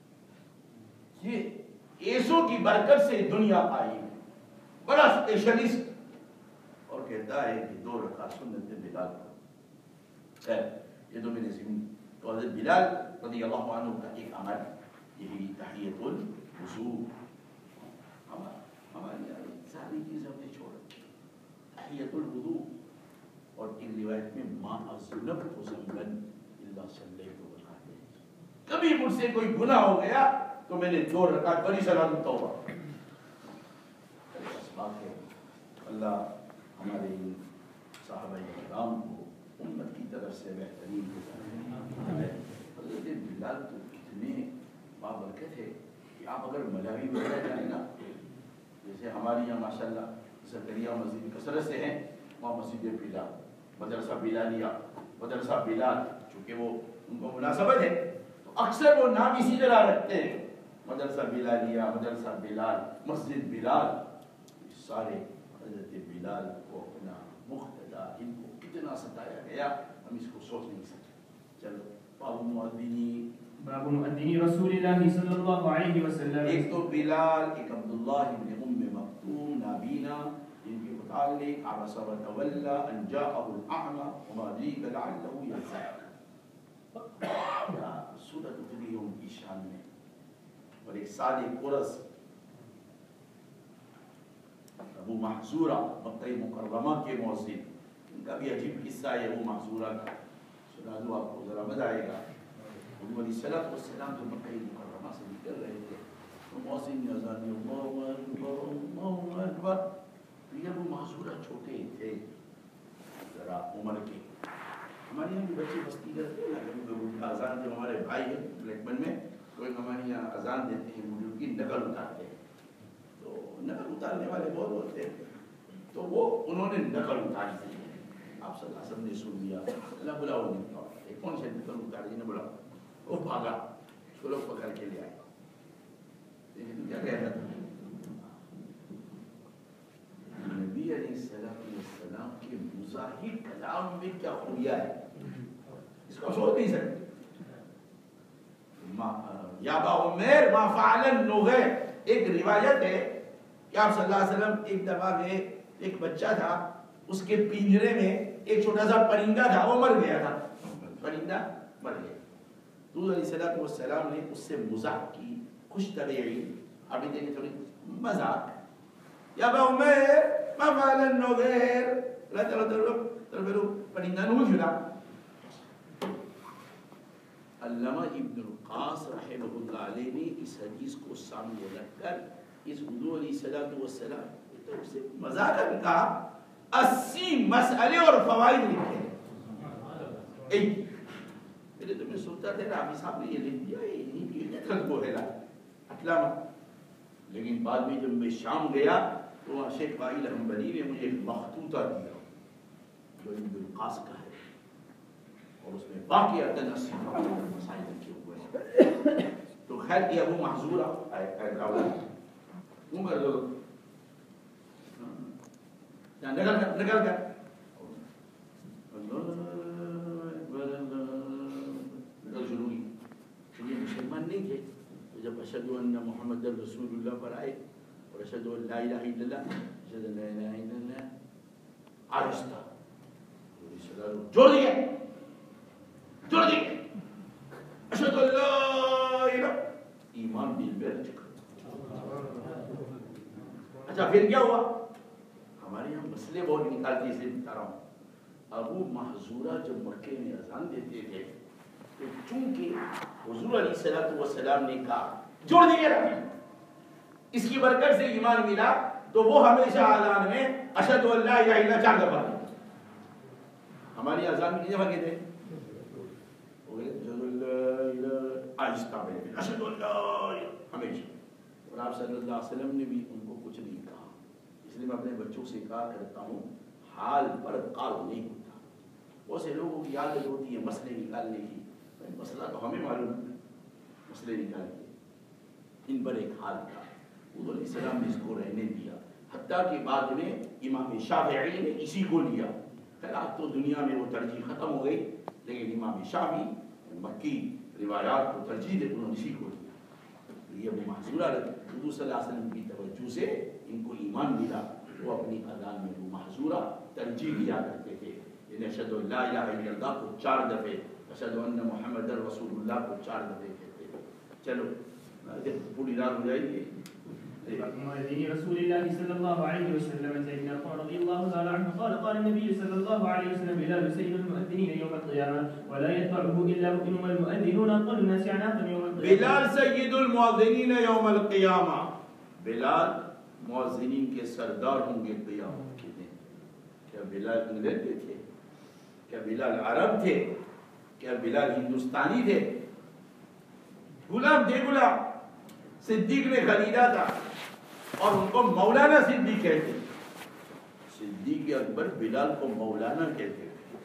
یہ ایسو کی برکت سے دنیا آئی ہے, بڑا اسپیشلسٹ, اور کہتا ہے کہ دو رکعت سنت بلال. خیر یہ تو میرے ذہن. تو حضرت بلال رضی اللہ عنہ کا ایک عمل یہی تحیۃ الوضو. ہماری ساری چیزیں ہم نے چھوڑ رکھی. تحیۃ الوضو, اور ایک روایت میں ما اذنبت ذنبا الا صلیت رکعتین. کبھی مجھ سے کوئی گناہ ہو گیا تو میں نے دو رکعت بڑی صلاۃ التوبہ. اللہ ہمارے صحابہ کرام کو امت کی طرف سے بہترین گزارے. حضرت بلال تو اتنے بابرکت ہے کہ آپ اگر ملاوی وغیرہ جائیں نا, جیسے ہماری یہاں ماشاء اللہ زکریا مسجد کثرت سے ہیں, وہاں مسجد بلال, مدرسہ بلالیہ, مدرسہ بلال, چونکہ وہ ان کو مناسبت ہے تو اکثر وہ نام اسی طرح رکھتے ہیں, مدرسہ بلالیہ, مدرسہ بلال, مسجد بلال. سارے حضرت بلال کو اپنا مقتدا, ان کو کتنا ستایا گیا ہم اس کو سوچ نہیں سکتے. چلو باب مؤذنی, باب مؤذنی رسول اللہ صلی اللہ علیہ وسلم. ایک تو بلال, ایک عبداللہ ابن ام مکتوم نابینا, جن کے متعلق عبس وتولی ان جاءہ الاعمى وما ادریک لعلہ یزکا. سورت اتری ہے ان کی شان میں. اور ایک سال قرص ابو محذورہ مکہ مکرمہ کے مؤذن, ان کا بھی عجیب قصہ ہے ابو محذورہ کا, سنا دو آپ کو ذرا مزہ آئے گا. حضور علیہ الصلوۃ والسلام جو مکہ مکرمہ سے نکل رہے تھے تو مؤذن نے اذان دی اللہ اکبر اللہ اکبر. یہ ابو محذورہ چھوٹے تھے ذرا عمر کے. ہمارے یہاں بھی بچے مستی کرتے ہیں نا, کبھی اذان جب ہمارے بھائی ہیں بلیک بن میں کوئی ہمارے یہاں اذان دیتے ہیں, بزرگ کی نقل اتارتے ہیں. تو نقل اتارنے والے بہت ہوتے ہیں, تو وہ انہوں نے نقل اتاری تھی. آپ صلی اللہ علیہ وسلم نے سن لیا, اللہ بلاؤ نہیں, کون سے نقل اتاری نے بلاؤ, وہ بھاگا, اس کو لوگ پکڑ کے لے آئے. لیکن کیا کہہ رہا تھا نبی علیہ السلام کے مزاحی کلام میں کیا خوبیاں ہے, اس کو سوچ نہیں سکتے. یا با عمیر ما فعل النغیر. ایک روایت ہے کہ آپ صلی اللہ علیہ وسلم ایک دفعہ میں ایک بچہ تھا, اس کے پنجرے میں ایک چھوٹا سا پرندہ تھا, وہ مر گیا تھا, پرندہ مر گیا. حضور علیہ السلام نے اس سے مزاح کی, خوش طبیعی, ابھی دیکھیں تھوڑی مذاق. یا با عمیر ما فعل النغیر, اللہ تعالیٰ تعالیٰ پرندہ نو جلا. علامہ ابن القاص رحمہ اللہ علیہ نے اس حدیث کو سامنے رکھ کر اس حضور علیہ السلام تو اسے مذاقاً کہا اسی مسئلے اور فوائد لکھے. ایک پہلے تو میں سوچتا تھا رافی صاحب نے یہ لکھ دیا, یہ نقل کو ہے علامہ. لیکن بعد میں جب میں شام گیا تو وہاں شیخ وائل حنبلی نے مجھے ایک مخطوطہ دیا جو ابن القاص کا ہے, اور اس میں واقعاتاً مسائل لکھے ہوئے ہیں. تو خیر یہ ابو محذورہ کیوں کر دو نکل کر نکل کر شروع کی. یہ مسلمان نہیں تھے, تو جب اشہد ان محمد رسول اللہ پر آئے اور اشہد ان لا الہ الا اللہ اشہد ان لا الہ الا اللہ آہستہ جوڑ دیا جوڑ دیا اشہد ان لا الہ, ایمان دل میں رچ کر. اچھا پھر کیا ہوا, ہمارے یہاں مسئلے بہت نکالتے اسے بتا رہا ہوں. ابو محذورہ جب مکے میں اذان دیتے تھے تو چونکہ حضور علیہ السلام نے کہا جوڑ دیا, اس کی برکت سے ایمان ملا تو وہ ہمیشہ اذان میں اشہد ان لا الہ الا چار دفعہ کہتے ہیں. ہماری اذان میں کتنی دفعہ کہتے ہیں؟ آہستہ میں اشہد ان لا الہ ہمیشہ. اور آپ صلی اللہ علیہ وسلم نے بھی ان کو کچھ نہیں کہا. اس لیے میں اپنے بچوں سے کہا کرتا ہوں حال پر قال نہیں ہوتا. بہت سے لوگوں کی عادت ہوتی ہے مسئلے نکالنے کی. مسئلہ تو ہمیں معلوم ہے, مسئلے نکال کے ان پر ایک حال تھا. حضور علیہ السلام نے اس کو رہنے دیا, حتیٰ کہ بعد میں امام شافعی نے اسی کو لیا. خیر اب تو دنیا میں وہ ترجیح ختم ہو گئی, لیکن امام شافعی مکی روایات کو ترجیح دے انہوں نے اسی کو لیا. یہ ابو محذورہ حضور صلی اللہ علیہ وسلم کی توجہ سے ان کو ایمان ملا. وہ اپنی اذان میں ابو محذورہ ترجیح دیا کرتے تھے. یعنی اشہد ان لا الہ الا اللہ کو چار دفعے, اشہد ان محمد رسول اللہ کو چار دفعے کہتے ہیں. چلو پوری رات ہو جائے گی. مؤذن رسول الله صلى الله عليه وسلم سيدنا عمر رضي الله تعالى عنه قال قال النبي صلى الله عليه وسلم بلال سيد المؤذنين يوم القيامة ولا يتبعه إلا مؤمن والمؤذنون أقل الناس عناقا يوم القيامة. بلال سید المؤذنین یوم القیامہ, بلال مؤذنین کے سردار ہوں گے قیامت کے دن. کیا بلال انگلینڈ کے تھے؟ کیا بلال عرب تھے؟ کیا بلال ہندوستانی تھے؟ غلام تھے, غلام. صدیق نے خریدا تھا اور ان کو مولانا صدیق کہتے ہیں. صدیق اکبر بلال کو مولانا کہتے تھے.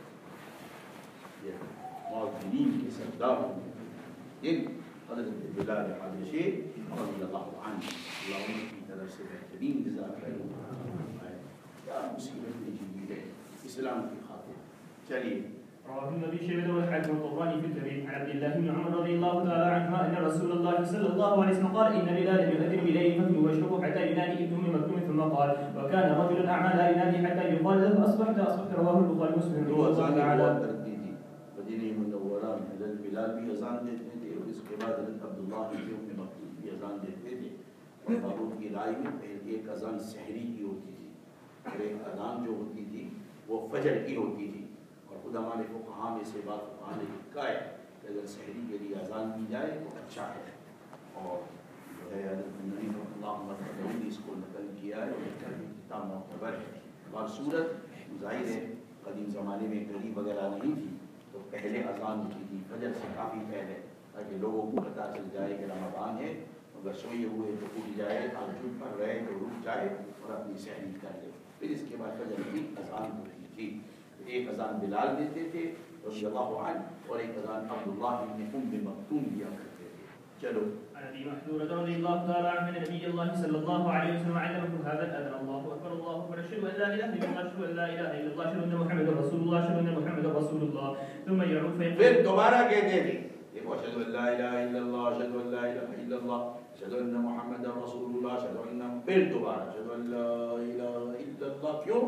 یہ مؤذنین کے سردار ہوں گے حضرت بلال حبشی رضی اللہ عنہ. اللہ ان کی طرف سے بہترین جزا خیر. کیا مصیبت میں جیوی ہے اسلام کی خاطر. چلیے. رواه ابن ابي شيبه والحاكم والطبراني في الكبير عن عبد الله بن عمر رضي الله تعالى عنهما ان رسول الله صلى الله عليه وسلم قال ان بلالا يؤذن بليل فكلوا واشربوا حتى ينادي ابن ام مكتوم ثم قال وكان رجل اعمى لا ينادي حتى يقال له اصبحت اصبحت. رواه البخاري ومسلم. دو اذان ہوا کرتی تھی مدینہ منورہ میں. حضرت بلال بھی اذان دیتے تھے اور اس کے بعد حضرت عبداللہ بن ام مکتوم بھی اذان دیتے تھے. اور بابود کی رائے میں پہلے ایک اذان سحری کی ہوتی تھی اور ایک اذان جو ہوتی تھی وہ فجر کی ہوتی تھی. اور خود ہمارے فقہاء میں سے بعض فقہاء نے لکھا ہے کہ اگر سحری کے لیے اذان دی جائے تو اچھا ہے. اور جو ہے حضرت نبی اللہ علیہ نے اس کو نقل کیا ہے اور کتاب معتبر ہے. اور صورت ظاہر ہے قدیم زمانے میں گھڑی وغیرہ نہیں تھی تو پہلے اذان ہوتی تھی فجر سے کافی پہلے, تاکہ لوگوں کو پتہ چل جائے کہ رمضان ہے. اگر سوئے ہوئے تو اٹھ جائے, تہجد پڑھ رہے تو رک جائے اور اپنی سحری کر لے. پھر اس کے بعد فجر کی اذان ہوتی تھی. ایک اذان بلال دیتے تھے رضی اللہ عنہ اور ایک اذان عبداللہ بن ام مکتوم دیا کرتے تھے. چلو. عن ابي محذورة رضي الله تعالى عنه ان نبي الله صلى الله عليه وسلم علمكم هذا الاذان الله اكبر الله اكبر اشهد ان لا اله الا الله اشهد ان لا اله الا الله اشهد ان محمدا رسول الله اشهد ان محمدا رسول الله ثم يعود فيقول. پھر دوبارہ کہتے تھے دیکھو اشهد ان لا اله الا الله اشهد ان لا اله الا الله اشهد ان محمدا رسول الله اشهد ان. پھر دوبارہ اشهد ان لا اله الا الله. کیوں؟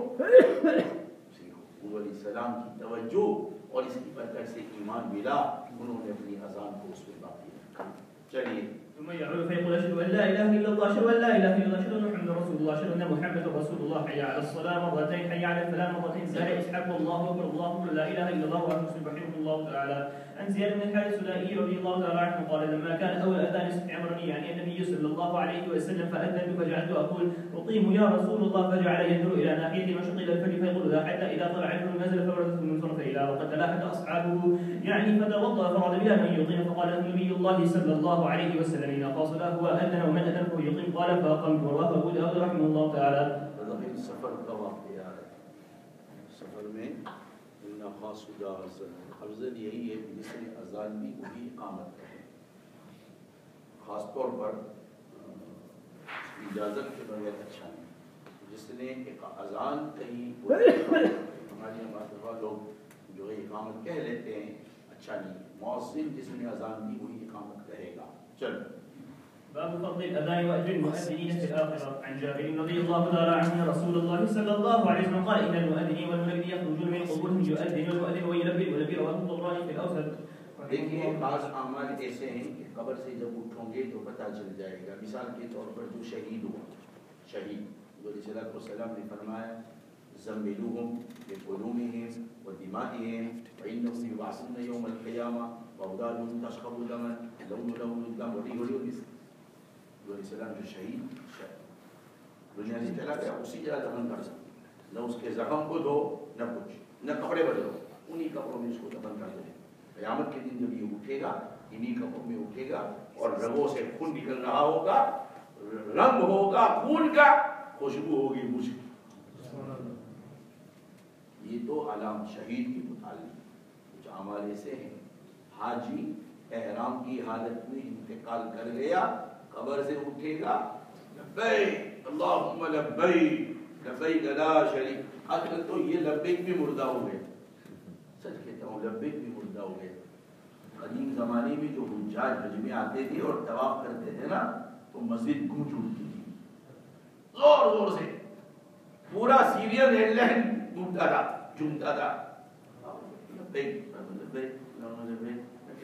حضور علیہ السلام کی توجہ اور اس کی برکت سے ایمان ملا, انہوں نے اپنی اذان کو اس پہ باقی رکھا. چلیے. ثم يعود فيقول اشهد ان لا اله الا الله اشهد ان لا اله الا الله اشهد ان محمدا رسول الله اشهد ان محمدا رسول الله. حي على الصلاه مرتين حي على الفلاح مرتين. زاد اسحاق الله اكبر الله اكبر لا اله الا الله وحده مسلم رحمه الله تعالى. عن زياد بن الحارث السلائي رضي الله تعالى عنه قال لما كان اول اذان صبح امرني يعني النبي صلى الله عليه وسلم فاذنت فجعلت اقول اقيم يا رسول الله فجعل ينظر الى ناحيه مشرق الفجر فيقول لا حتى اذا طلع الفجر نزل فبرزت من صرف الى وقد تلاحق اصحابه يعني فتوضا فراد بلال ان يقيم فقال له نبي الله صلى الله عليه وسلم ان قاصد هو اذن ومن اذن فهو يقيم قال فاقمت. رواه ابو داود رحمه الله تعالى. سفر کا واقعہ ہے. سفر میں ان قاصد اذن افضل یہی ہے کہ جس نے اذان بھی وہی اقامت کرے. خاص طور پر اجازت کے بغیر اچھا نہیں. جس نے ایک اذان کہیں ہمارے یہاں لوگ جو ہے اقامت کہہ لیتے ہیں اچھا نہیں. مؤذن جس نے اذان دی وہی اقامت کہے گا. چلو. باب فضل الاذان واجر المؤذنين في الاخره. عن جابر رضي الله تعالى عنه ان رسول الله صلى الله عليه وسلم قال ان المؤذنين والمؤذنين يخرجون من قبورهم يؤذن والمؤذن ويلبي والنبي رواه الطبراني في الاوسط. دیکھیے بعض اعمال ایسے ہیں کہ قبر سے جب اٹھوں گے تو پتہ چل جائے گا. مثال کے طور پر جو شہید ہوا, شہید علیہ السلام نے فرمایا زملوهم بقلوبهم ودمائهم فانهم يبعثون يوم القيامه واولادهم تشخب دما لون لون الدم وريح الجسم. علیہ السلام جو شہید دنیا سے چلا گیا اسی جگہ دفن کر سکتے، نہ اس کے زخم کو دھو نہ کچھ، نہ کپڑے بدلو، انہی کپڑوں میں اس کو دفن کر دیں۔ قیامت کے دن جب یہ اٹھے گا انہی کپڑوں میں اٹھے گا اور رگوں سے خون نکل رہا ہوگا، رنگ ہوگا خون کا، خوشبو ہوگی مشک۔ یہ تو علام شہید کے متعلق کچھ اعمال ایسے ہیں۔ حاجی احرام کی حالت میں انتقال کر گیا، قبر سے اٹھے گا، لبیک اللہم لبیک لبیک لا شریک، آج کل تو یہ لبیک بھی مردہ ہو گئے، سچ کہتا ہوں لبیک بھی مردہ ہو گئے۔ قدیم زمانے میں جو حجاج حج میں آتے تھے اور طواف کرتے تھے نا تو مسجد گونج اٹھتی تھی زور زور سے، پورا سیریل ہیڈ لائن گونجتا تھا، جھومتا تھا، لبیک لبیک لبیک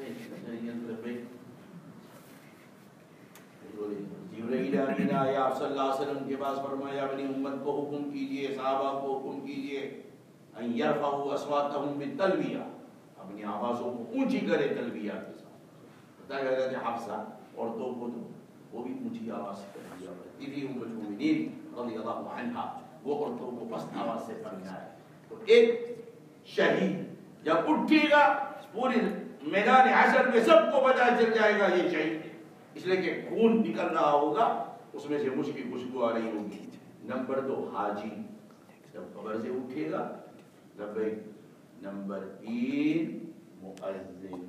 جبرائیل امین آیا آپ صلی اللہ علیہ وسلم کے پاس، فرمایا اپنی امت کو حکم کیجئے، صحابہ کو حکم کیجئے ان یرفعوا اصواتهم بالتلبیہ، اپنی آوازوں کو اونچی کرے تلبیہ کے ساتھ۔ بتایا گیا کہ حفصہ عورتوں کو تو وہ بھی اونچی آواز سے تلبیہ کرتی تھی، ام المؤمنین رضی اللہ عنہا، وہ عورتوں کو پست آواز سے پڑھنا ہے۔ تو ایک شہید جب اٹھے گا پوری میدان حشر میں سب کو پتہ چل جائے گا یہ شہید ہے، اس لیے کہ خون نکل رہا ہوگا، اس میں سے مشک کی خوشبو آ رہی ہوگی۔ نمبر دو حاجی جب قبر سے اٹھے گا لبیک۔ نمبر تین مؤذن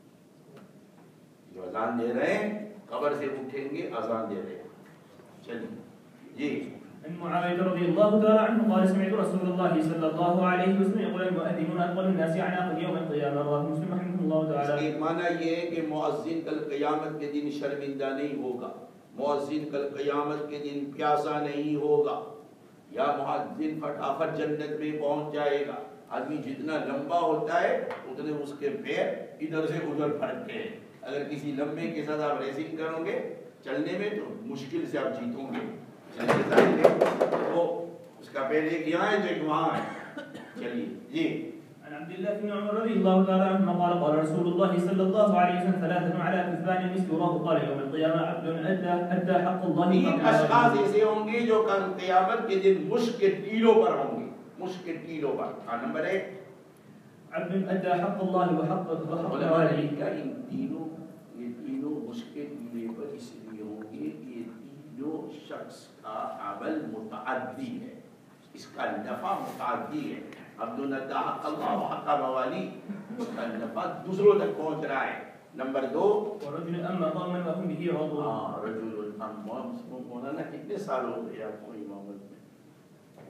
جو اذان دے رہے ہیں، قبر سے اٹھیں گے اذان دے رہے ہیں۔ چلیے جی عن معاوية رضي الله تعالى عنه قال سمعت رسول الله صلى الله عليه وسلم يقول المؤذنون أطول الناس عناقا يوم القيامة، رواه مسلم رحمه الله تعالى۔ ایک معنی یہ ہے کہ مؤذن کل قیامت کے دن شرمندہ نہیں ہوگا، مؤذن کل قیامت کے دن پیاسا نہیں ہوگا، یا مؤذن فٹافٹ جنت میں پہنچ جائے گا۔ آدمی جتنا لمبا ہوتا ہے اتنے اس کے پیر ادھر سے ادھر پھٹتے ہیں۔ اگر کسی لمبے کے ساتھ آپ ریسنگ کرو گے چلنے میں تو مشکل سے آپ جیتوں گے، وہ اس کا پیر ایک یہاں ہے جو ایک وہاں ہے۔ چلیے جی عن عبد الله بن عمر رضي الله تعالى عنهما قال قال رسول الله صلى الله عليه وسلم ثلاثة على كثبان مثل وراه، قال يوم القيامة عبد أدى أدى حق الله، تین اشخاص ایسے ہوں گے جو کل قیامت کے دن مشک کے ٹیلوں پر ہوں گے، مشک کے ٹیلوں پر۔ نمبر ایک عبد أدى حق الله وحق وحق علماء نے والده۔ کہا ان تینوں یہ تینوں مشک کے ٹیلے پر اس لیے ہوں گے کہ یہ تینوں شخص کا عمل متعدی ہے، اس کا نفع متعدی ہے۔ عبد الندہ حق اللہ و حق موالی، اس کا نفع دوسروں تک پہنچ رہا ہے۔ نمبر دو ورجل أما قوما وهم به عضو، رجل الأمة، مولانا کتنے سال ہو گئے آپ کو امامت میں؟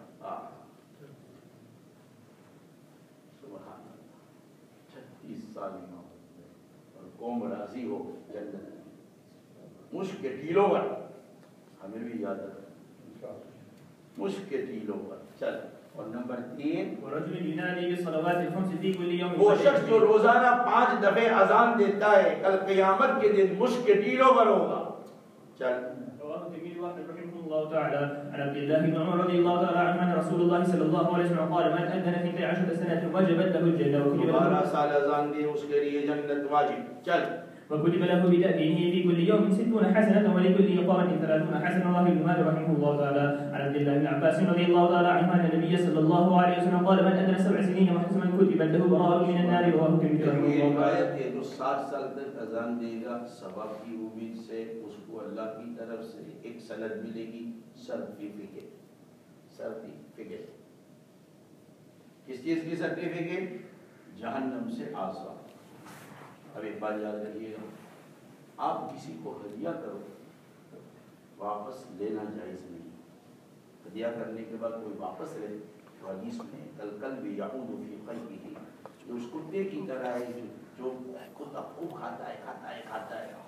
سبحان اللہ، چھتیس سال امامت میں، اور قوم راضی ہو جنت۔ مشک کے ٹیلوں پر، ہمیں بھی یاد رکھنا مشک کے ٹیلوں پر۔ چل اور نمبر تین ورجل ينادي بالصلوات الخمس في كل يوم، وہ شخص جو روزانہ پانچ دفعے اذان دیتا ہے کل قیامت کے دن مشک کے ٹیلوں پر ہوگا۔ چل رواه الترمذي واحمد رحمه الله تعالى عن عبد الله بن عمر رضي الله تعالى عنه ان رسول الله صلى الله عليه وسلم قال من اذن في عشر سنوات وجبت له الجنه وكتب له بارہ سال اذان دے اس کے لیے جنت واجب۔ چل وكتب له بتأذينه في كل يوم ستون حسنة ولكل إقامة ثلاثون حسنة، رواه ابن ماجه رحمه الله تعالى عن عبد الله بن عباس رضي الله تعالى عنه أن النبي صلى الله عليه وسلم قال من أدرك سبع سنين محتسبا كتبت له براءة من النار، رواه الترمذي رحمه یہ الله روایت تعالى۔ ہے جو سات سال تک اذان دے گا ثواب کی امید سے اس کو اللہ کی طرف سے ایک سند ملے گی، سرٹیفکیٹ۔ سرٹیفکیٹ کس چیز کی سرٹیفکیٹ؟ جہنم سے آزاد۔ اب ایک بات یاد رکھیے گا، آپ کسی کو ہدیہ کرو واپس لینا جائز نہیں۔ ہدیہ کرنے کے بعد کوئی واپس لے تو حدیث میں کل کل بھی یعود فی قیئہ، جو اس کتے کی طرح ہے جو کتا خوب کھاتا ہے کھاتا ہے کھاتا ہے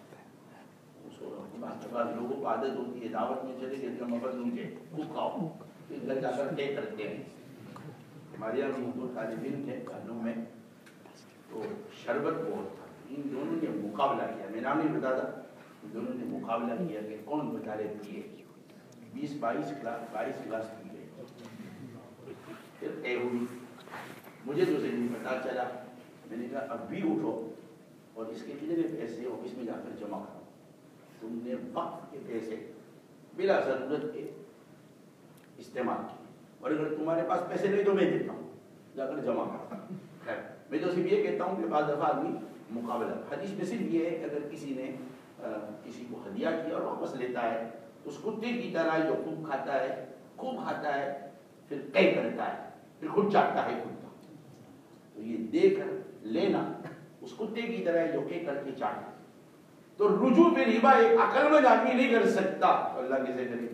بعض لوگوں کو عادت ہوتی ہے دعوت میں چلے گئے مفت نیچے خوب کھاؤ، پھر گھر جا کر طے کرتے ہیں۔ ہمارے یہاں بھی دو طالب علم تھے تعلم میں، تو شربت بہت تھا، ان دونوں نے مقابلہ کیا، میں نام نہیں بتا تھا، ان دونوں نے مقابلہ کیا کہ کون بچارے پیے، بیس بائیس کلاس بائیس کلاس پی گئے، پھر طے ہوئی۔ مجھے تو سے نہیں پتا چلا، میں نے کہا اب بھی اٹھو اور اس کے کتنے پیسے آفس میں جا کر جمع کرو، تم نے وقت کے پیسے بلا ضرورت کے استعمال کیے، اور اگر تمہارے پاس پیسے نہیں تو میں دیتا ہوں، جا کر جمع کرتا ہوں. خیر میں تو صرف یہ کہتا ہوں کہ بعض دفعہ آدمی مقابلہ، حدیث میں صرف یہ ہے کہ اگر کسی نے کسی کو ہدیہ کیا اور واپس لیتا ہے تو اس کتے کی طرح جو خوب کھاتا ہے خوب کھاتا ہے پھر کئی کرتا ہے پھر خود چاٹتا ہے کتا. تو یہ دے کر لینا اس کتے کی طرح جو کئی کر کے چاٹتا. تو رجوع پہ ربا ایک عقل مند آدمی نہیں کر سکتا. اللہ کیسے کرے؟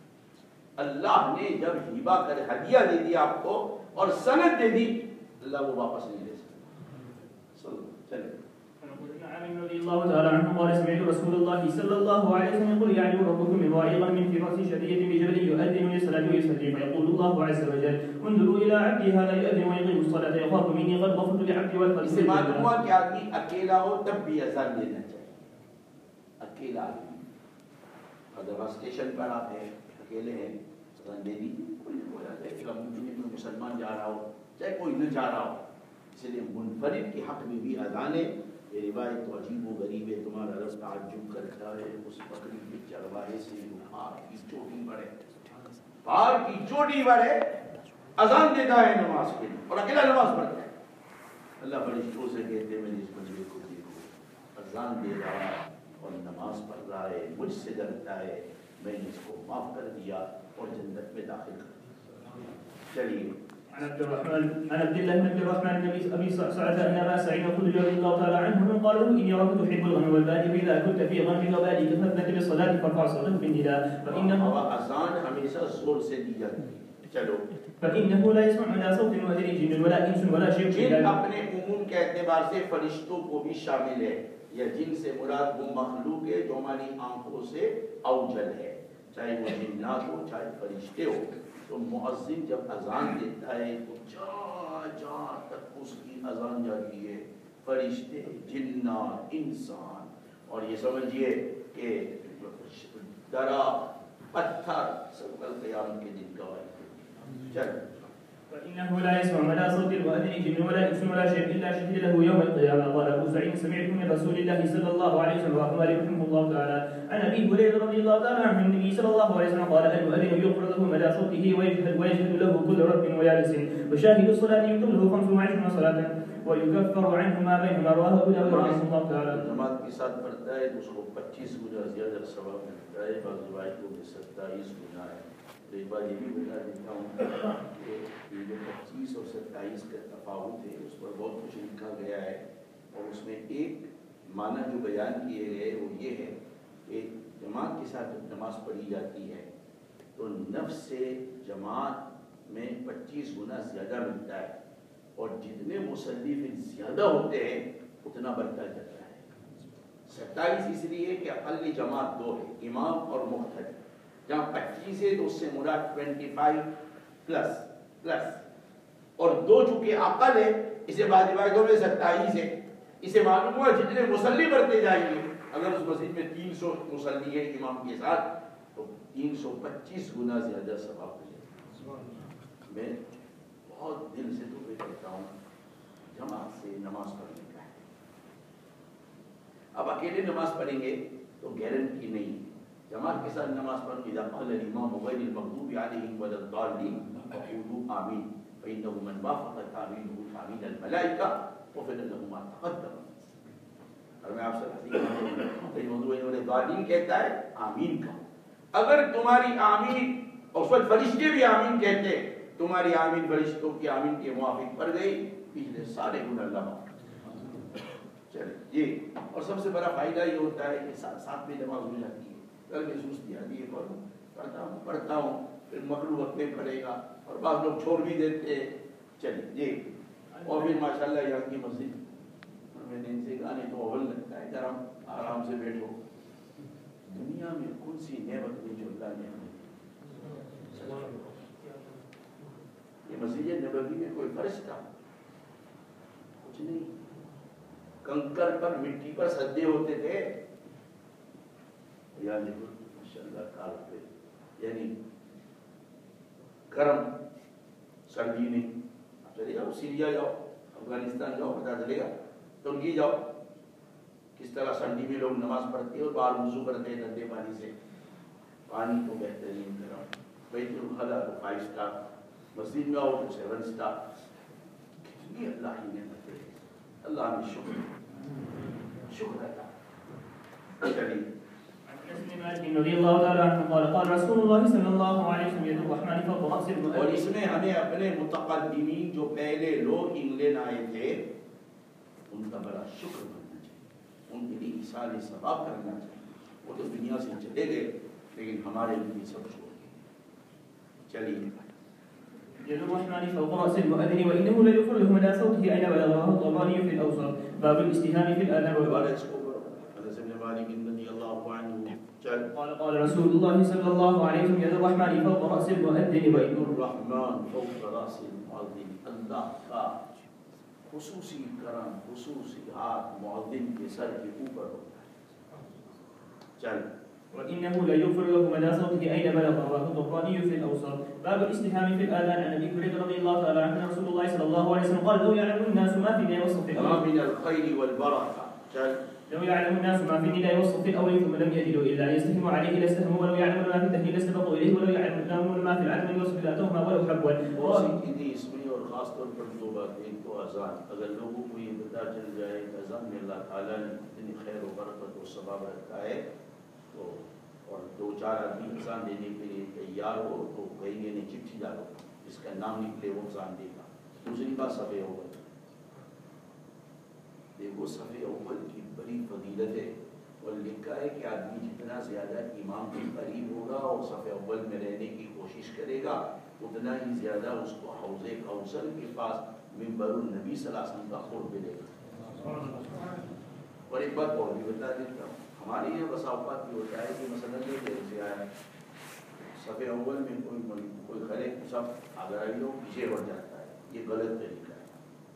اللہ نے جب ہبا کر ہدیہ دے دیا آپ کو اور سند دے دی، اللہ وہ واپس نہیں لے سکتا. چلے رضي الله تعالى عنه قال سمعت رسول الله صلى الله عليه وسلم يقول يعني ربكم مضاعفا من فراس شديد بجبل يؤذن للصلاة ويصلي فيقول الله عز وجل انظروا إلى عبدي هذا يؤذن ويقيم الصلاة يخاف مني قد غفرت لعبدي والقلب. اس سے معلوم ہوا کہ آدمی اکیلا ہو تب بھی اذان دینا چاہیے. اکیلا آدمی اگر اسٹیشن پر آپ ہیں اکیلے ہیں اذان دے دیجیے. کوئی نہ کوئی آتا ہے کہ مسلمان جا رہا ہو چاہے کوئی نہ جا رہا ہو. اس لیے منفرد کے حق میں بھی اذان ہے. یہ روایت تو عجیب و غریب ہے. تمہارا رب تعجب کرتا ہے اس بکری کے چرواہے سے جو پہاڑ کی چوٹی پر ہے، پہاڑ کی چوٹی پر ہے، اذان دیتا ہے نماز کے لیے اور اکیلا نماز پڑھتا ہے. اللہ فرشتوں سے کہتے ہیں میں نے اس بندے کو دیکھو اذان دے رہا ہے اور نماز پڑھ رہا ہے، مجھ سے ڈرتا ہے، میں نے اس کو معاف کر دیا اور جنت میں داخل کر دیا. چلیے عن عبد الرحمن عن عبد الله بن عبد الرحمن بن ابي سعد ان ابا سعيد الخدري رضي الله تعالى عنه قال له اني راك تحب الغنم والبادي فاذا كنت في غنم وبادي فثبت بالصلاه فارفع صوتك بالنداء فانه اذان ہمیشہ زور سے دی جاتی ہے. چلو فانه لا يسمع الى صوت مؤذن جن ولا انس ولا شيء. جن اپنے عموم کے اعتبار سے فرشتوں کو بھی شامل ہے. یا جن سے مراد وہ مخلوق ہے جو ہماری آنکھوں سے اوجل ہے، چاہے وہ جنات ہو چاہے فرشتے ہو. تو مؤذن جب اذان دیتا ہے تو جہاں جہاں تک اس کی اذان جاتی ہے، فرشتے، جنات، انسان، اور یہ سمجھیے کہ درا پتھر سب کل قیامت کے دن گواہی دیں. چل فإنه لا يسمع ولا صوت المؤذن جن ولا إنس ولا شيء إلا شهد له يوم القيامة. قال أبو سعيد سمعت من رسول الله صلى الله عليه وسلم وأخبر رحمه الله تعالى عن أبي هريرة رضي الله تعالى عنه النبي صلى الله عليه وسلم قال المؤذن يغفر له مدى صوته ويشهد ويشهد له كل رب ويابس وشاهد الصلاة يكتب له خمس وعشرون صلاة ويكفر عنه ما بينهما. رواه أبو داود رحمه الله تعالى. جماعت کے ساتھ پڑھتا ہے تو اس کو پچیس گنا زیادہ ثواب ملتا ہے. بعض روایتوں میں ستائیس گنا ہے. تو ایک بار یہ بھی بتا دیتا ہوں کہ یہ جو پچیس اور ستائیس کا تفاوت ہے اس پر بہت کچھ لکھا گیا ہے، اور اس میں ایک معنی جو بیان کیے گئے وہ یہ ہے کہ جماعت کے ساتھ جب نماز پڑھی جاتی ہے تو نفس سے جماعت میں پچیس گنا زیادہ ملتا ہے، اور جتنے مصلی پھر زیادہ ہوتے ہیں اتنا بڑھتا جاتا ہے. ستائیس اس لیے کہ اقل جماعت دو ہے، امام اور مقتدی. جہاں پچیس ہے تو اس سے مراد ٹوینٹی فائیو پلس پلس اور دو چونکہ عقل ہے، اسے بعض روایتوں میں ستائیس ہے. اسے معلوم ہوا جتنے مصلی بڑھتے جائیں گے، اگر اس مسجد میں تین سو مصلی ہے امام کے ساتھ تو تین سو پچیس گنا زیادہ ثواب ہو جائے گا. میں بہت دل سے تو کہتا ہوں جماعت سے نماز پڑھنے کا ہے. اب اکیلے نماز پڑھیں گے تو گارنٹی نہیں. جماعت کے ساتھ نماز پڑھو. اذا قال الامام غير المغضوب عليهم ولا الضالين فقولوا امين فانه من وافق تامينه تامين الملائكه غفر له ما تقدم. اور میں آپ سے حدیث موضوع ہے ضالین کہتا ہے آمین کا. اگر تمہاری آمین اور اس فرشتے بھی آمین کہتے ہیں، تمہاری آمین فرشتوں کی آمین کے موافق پڑ گئی، پچھلے سارے گناہ اللہ معاف. چلے جی. اور سب سے بڑا فائدہ یہ ہوتا ہے کہ ساتھ ساتھ میں نماز ہو جاتی ہے. کل میں سوچتی آتی ہے پڑھوں پڑھتا ہوں پڑھتا ہوں پھر مغرب وقت میں پڑھے گا، اور بعض لوگ چھوڑ بھی دیتے ہیں. چلیے جی. اور پھر ماشاءاللہ یہاں کی مسجد میں نے ان سے کہا نہیں تو اول لگتا ہے ذرا آرام سے بیٹھو. دنیا میں کون سی نعمت نہیں جو اللہ نے ہمیں. یہ مسجد نبوی میں کوئی فرش تھا کچھ نہیں. کنکر پر مٹی پر سجدے ہوتے تھے. یعنی ماشاءاللہ کال پہ یعنی گرم سردی نہیں. چلے جاؤ سیریا جاؤ، افغانستان جاؤ، پتا چلے گا. ترکی جاؤ، اس طرح سنڈی میں لوگ نماز پڑھتے ہیں اور باہر وضو کرتے ہیں گندے پانی سے. پانی کو بہترین کرا, بیت الخلا کو فائیو اسٹار, مسجد میں آؤ تو سیون اسٹار. کتنی اللہ کی نعمت ہے, اللہ میں شکر شکر اللہ. چلیے رضی اللہ تعالی عنہ قال قال رسول اللہ صلی اللہ علیہ وسلم ید الرحمن فوق رأس المؤمن. اور اس میں ہمیں اپنے متقدمین جو پہلے لوگ انگلینڈ آئے تھے ان کا بڑا شکر کرنا چاہیے, ان کے لیے ایصال ثواب کرنا چاہیے. وہ تو دنیا سے چلے گئے لیکن ہمارے لیے سب چھوڑ گئے. چلیے ید الرحمن فوق رأس المؤذن وإنه لا يغفر له مدى صوته أين بلغه الطبراني في الأوسط باب الاستهام في الآذان والبلاغ. قال قال رسول الله صلى الله عليه وسلم يد الرحمن فوق رأس المؤذن وإن الرحمن فوق رأس المؤذن. اللہ کا خصوصی کرم, خصوصی ہاتھ مؤذن کے سر کے اوپر ہوتا ہے. چل وإنه لا يغفر له مدى صوته أين بلغ رواه الطبراني في الأوسط باب الاستهام في الآذان عن أبي هريرة رضي الله تعالى عنه رسول الله صلى الله عليه وسلم قال لو يعلم الناس ما في النداء والصف الأول من الخير والبركة. چل لو يعلم الناس ما في النداء والصف الأول ثم لم يجدوا إلا يستهموا عليه لاستهموا ولو يعلمون ما في التهليل لاستبقوا إليه ولو يعلمون ما في العدم والوصف لأتوهما ولو حبوا. اس میں اور خاص طور پر دو باتیں. ایک تو اذان, اگر لوگوں کو یہ پتہ چل جائے کہ اذان میں اللہ تعالیٰ نے اتنی خیر و برکت و ثواب رکھا ہے تو, اور دو چار آدمی اذان دینے کے لیے تیار ہو تو کہیں گے نہیں چٹھی ڈالو, جس کا نام نکلے وہ اذان دے گا. دوسری بات صف اول. دیکھو صف اول کی بڑی فضیلت ہے اور لکھا ہے کہ آدمی جتنا زیادہ امام کے قریب ہوگا اور صف اول میں رہنے کی کوشش کرے گا اتنا ہی زیادہ اس کو حوض کوثر کے پاس منبر النبی صلی اللہ علیہ وسلم کا قرب ملے گا. اور ایک بات اور بھی بتا دیتا ہوں, ہمارے یہاں بس اوقات بھی ہوتا ہے کہ مثلا یہ دیر سے آیا صف اول میں کوئی کوئی کھڑے سب اگر آئی لوگ پیچھے بڑھ جاتا ہے, یہ غلط طریقہ ہے.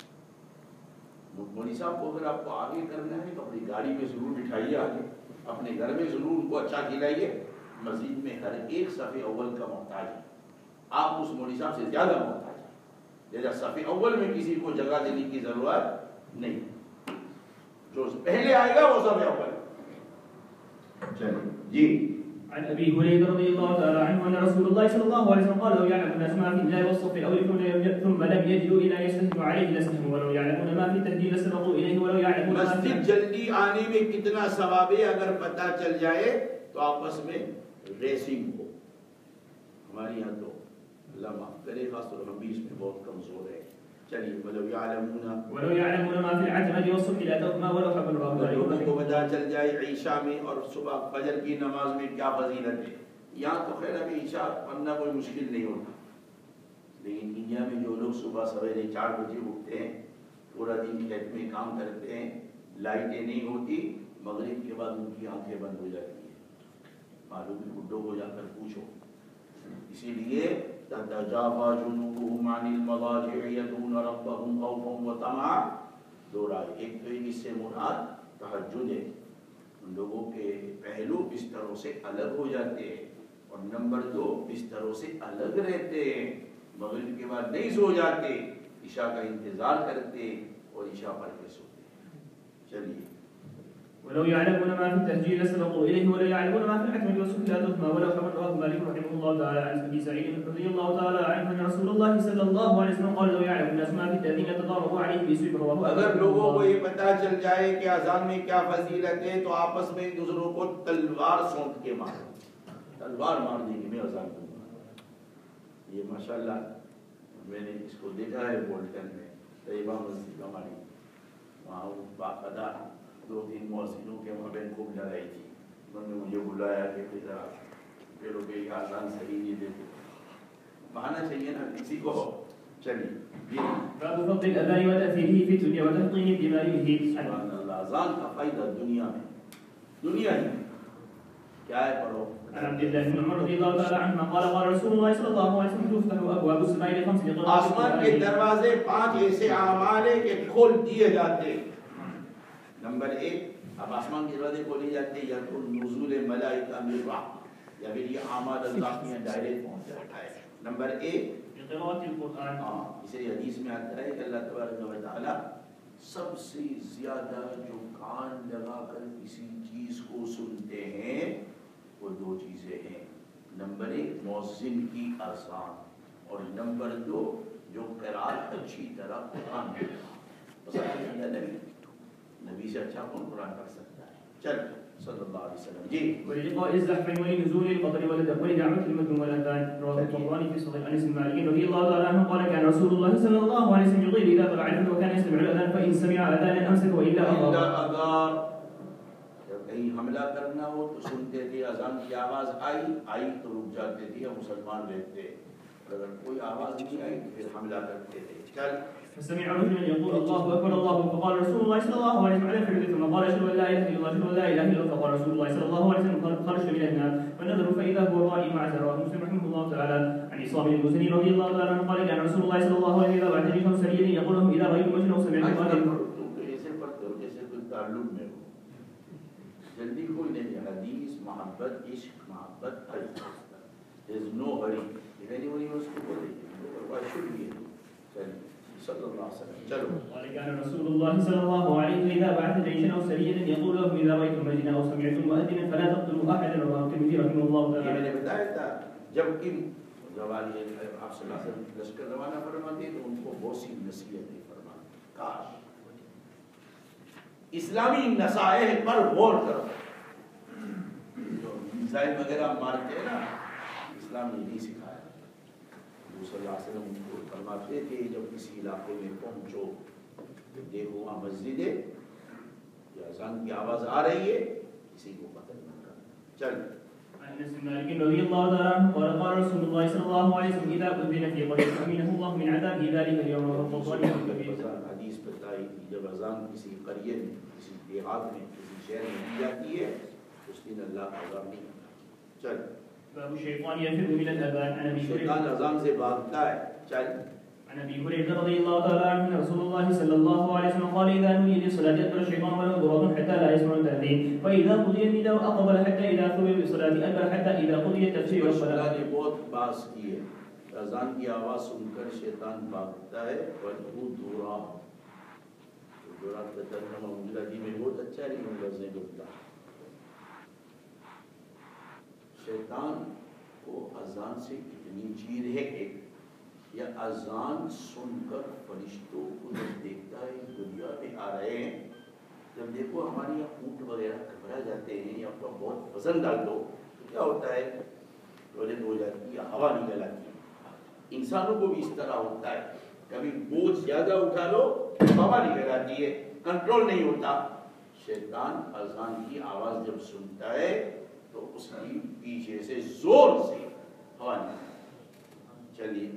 مولوی صاحب کو اگر آپ کو آگے کرنا ہے تو اپنی گاڑی میں ضرور بٹھائیے آگے, اپنے گھر میں ضرور ان کو اچھا کھلائیے. مسجد میں ہر ایک صف اول کا محتاج ہے, آپ اس مولوی صاحب سے زیادہ محتاج ہیں. جیسا صف اول میں کسی کو جگہ دینے کی ضرورت نہیں, جو پہلے آئے گا وہ صف اول. چلیے جی. عن ابي هريره رضي الله تعالى عنه ان رسول الله صلى الله عليه وسلم قال لو يعلم الناس ما في النداء والصف الاول ثم لم يجدوا الى يستهزئوا عليه لاستهموا ولو يعلمون ما في التهديد لسبقوا اليه ولو يعلمون ما في مسجد جلدی آنے میں کتنا ثواب ہے اگر پتہ چل جائے تو آپس میں ریسنگ ہو. ہمارے یہاں تو اللہ معاف کرے خاص طور ہم بھی اس میں بہت کمزور ہے. چلیے ولو یعلمون ولو يعلمون ما في العتمة والصبح لأتوهما ولو حبوا الرغبة. لوگوں کو پتہ چل جائے عشاء میں اور صبح فجر کی نماز میں کیا فضیلت ہے. یہاں تو خیر ابھی عشاء پڑھنا کوئی مشکل نہیں ہوتا, لیکن انڈیا میں جو لوگ صبح سویرے چار بجے اٹھتے ہیں, پورا دن کھیت میں کام کرتے ہیں, لائٹیں نہیں ہوتی, مغرب کے بعد ان کی آنکھیں بند ہو جاتی ہیں. معلوم ہے, بڈھوں کو جا کر پوچھو. اسی لیے تتجافى جنوبهم عن المضاجع يدعون ربهم خوفا وطمعا. دو رائے, ایک تو اس سے مراد تہجد ہے, ان لوگوں کے پہلو بستروں سے الگ ہو جاتے ہیں, اور نمبر دو بستروں سے الگ رہتے ہیں, مغرب کے بعد نہیں سو جاتے, عشاء کا انتظار کرتے اور عشاء پڑھ کے سوتے. چلیے ولو يعلمون ما في التهجير لسبقوا اليه ولو يعلمون ما في الحكمة والسكر لاتوهما ولو حمل رواه مالك رحمه الله تعالى عن ابي سعيد رضي الله تعالى عنه ان رسول الله صلى الله عليه وسلم قال لو يعلم الناس ما في التأذين لتضاربوا عليه بسوء رواه. اگر لوگوں کو یہ پتہ چل جائے کہ اذان میں کیا فضیلت ہے تو آپس میں ایک دوسروں کو تلوار سونپ کے مارو. تلوار مارنے کی میں اذان دوں گا. یہ ماشاءاللہ میں نے اس کو دیکھا ہے بولٹن میں, طیبہ مسجد ہماری, وہاں باقاعدہ دو تین مؤذنوں کے مابین خوب لڑائی تھی. انہوں نے مجھے بلایا کہ ذرا پیروں کے یہ آزان صحیح نہیں دیتے, بہانا چاہیے نا کسی کو. چلیے باب فضل الاذان وتاثيره في الدنيا وتلقين دمائه. سبحان اللہ, اذان کا فائدہ دنیا میں, دنیا ہی میں کیا ہے, پڑھو. عن عبد الله بن عمر رضي الله تعالى عنهما قال قال رسول الله صلى الله عليه وسلم تفتح ابواب السماء لخمس لقراءة. آسمان کے دروازے پانچ ایسے اعمال ہیں کہ کھول دیے جاتے ہیں. نمبر ایک, اب آسمان کے دروازے کھولے جاتے ہیں یا تو نزول ملائکہ من رحمہ یا پھر یہ اعمال اللہ کے ڈائریکٹ پہنچ جاتا ہے. نمبر ایک قراءة القرآن. ہاں, اسے حدیث میں آتا ہے کہ اللہ تبارک و تعالی سب سے زیادہ جو کان لگا کر کسی چیز کو سنتے ہیں وہ دو چیزیں ہیں. نمبر ایک مؤذن کی اذان اور نمبر دو جو قرات اچھی طرح قرآن نبی نبی سے اچھا کون قرآن پڑھ سکتا ہے. چل صلی اللہ علیہ وسلم. جی وللقاء الزحف ولنزول المطر ولدعوة المدن والأذان. رواه الطبراني في صحيح أنس بن مالك رضي الله تعالى عنه قال كان رسول الله صلى الله عليه وسلم يطيل إذا طلع الفجر وكان يستمع الأذان فإن سمع أذانا أمسك وإلا أضاء. جب کہیں حملہ کرنا ہو تو سنتے تھے اذان کی آواز آئی آئی تو رک جاتے تھے یا مسلمان رہتے. اگر کوئی آواز نہیں آئی تو پھر حملہ کرتے تھے. چل فسمع رجلا يقول الله اكبر الله اكبر فقال رسول الله صلى الله عليه وسلم على الفجر ثم قال اشهد ان لا اله الا الله اشهد ان لا اله الا الله فقال رسول الله صلى الله عليه وسلم خرج من النار فنظروا فاذا هو رائي مع رواه مسلم رحمه الله تعالى. عن عصام المزني رضي الله تعالى عنه قال كان رسول الله صلى الله عليه وسلم بعد جيش سريا يقول لهم اذا رايتم وجهه او سمعتم تعلق میں ہو جلدی کوئی نہیں. حدیث محبت عشق محبت there is no hurry. If anybody wants to go there, why should we? صلى الله عليه وسلم. چلو. قال كان رسول الله صلى الله عليه وسلم إذا بعث جيشا أو سريا يقول لهم إذا رأيتم مجدا أو سمعتم مؤذنا فلا تقتلوا أحدا. رواه الترمذي رحمه الله تعالى. یہ میں نے بتایا تھا جب ان جوالی آپ صلی اللہ علیہ وسلم لشکر روانہ فرماتے تو ان کو بہت سی نصیحتیں فرماتے. کاش اسلامی نصائح پر غور کرو. جو میزائل وغیرہ مارتے ہیں نا اسلام نے نہیں سکھایا. صلی اللہ علیہ وسلم کو فرماتے تھے جب کسی علاقے میں پہنچو تو دیکھو وہاں مسجد ہے یا اذان کی آواز آ رہی ہے کسی کو قتل نہ کرنا. چل. انس بن مالك رضي الله تعالى عنه قال قال رسول الله صلى الله عليه وسلم اذا اذن في قريه امنه الله من عذاب ذلك اليوم والطوفان الكبير. حدیث بتائی تھی جب اذان کسی قریے میں کسی دیہات میں کسی شہر میں دی جاتی ہے اس دن اللہ کا عذاب نہیں ہوتا. چل. باب الشيطان يفر من الاذان. عن ابي شیطان اذان سے بھاگتا ہے. چل. عن ابي هريره رضي الله تعالى عنه رسول الله صلى الله عليه وسلم قال اذا نودي للصلاه ادبر الشيطان وله ضراب حتى لا يسمع التاذين فاذا قضي النداء اقبل حتى اذا ثوب بالصلاه ادبر حتى اذا قضي التفسير والصلاه. نے بہت باس کی ہے. اذان کی آواز سن کر شیطان بھاگتا ہے. وله ضراب ضراب کا ترجمہ انگریزی میں بہت اچھا ہے لیکن لفظ نہیں ہوتا. شیطان کو اذان سے کتنی چیر ہے کہ یا اذان سن کر فرشتوں کو جب دیکھتا ہے دنیا میں آ رہے ہیں جب دیکھو ہمارے یہاں اونٹ وغیرہ گھبرا جاتے ہیں یا اپنا بہت وزن ڈال دو تو کیا ہوتا ہے ٹوائلٹ ہو جاتی ہے ہوا نکل آتی ہے. انسانوں کو بھی اس طرح ہوتا ہے کبھی بوجھ زیادہ اٹھا لو ہوا نکل آتی ہے کنٹرول نہیں ہوتا. شیطان اذان کی آواز جب سنتا ہے تو اس کی پیچھے سے زور سے ہوا نکل. چلیے.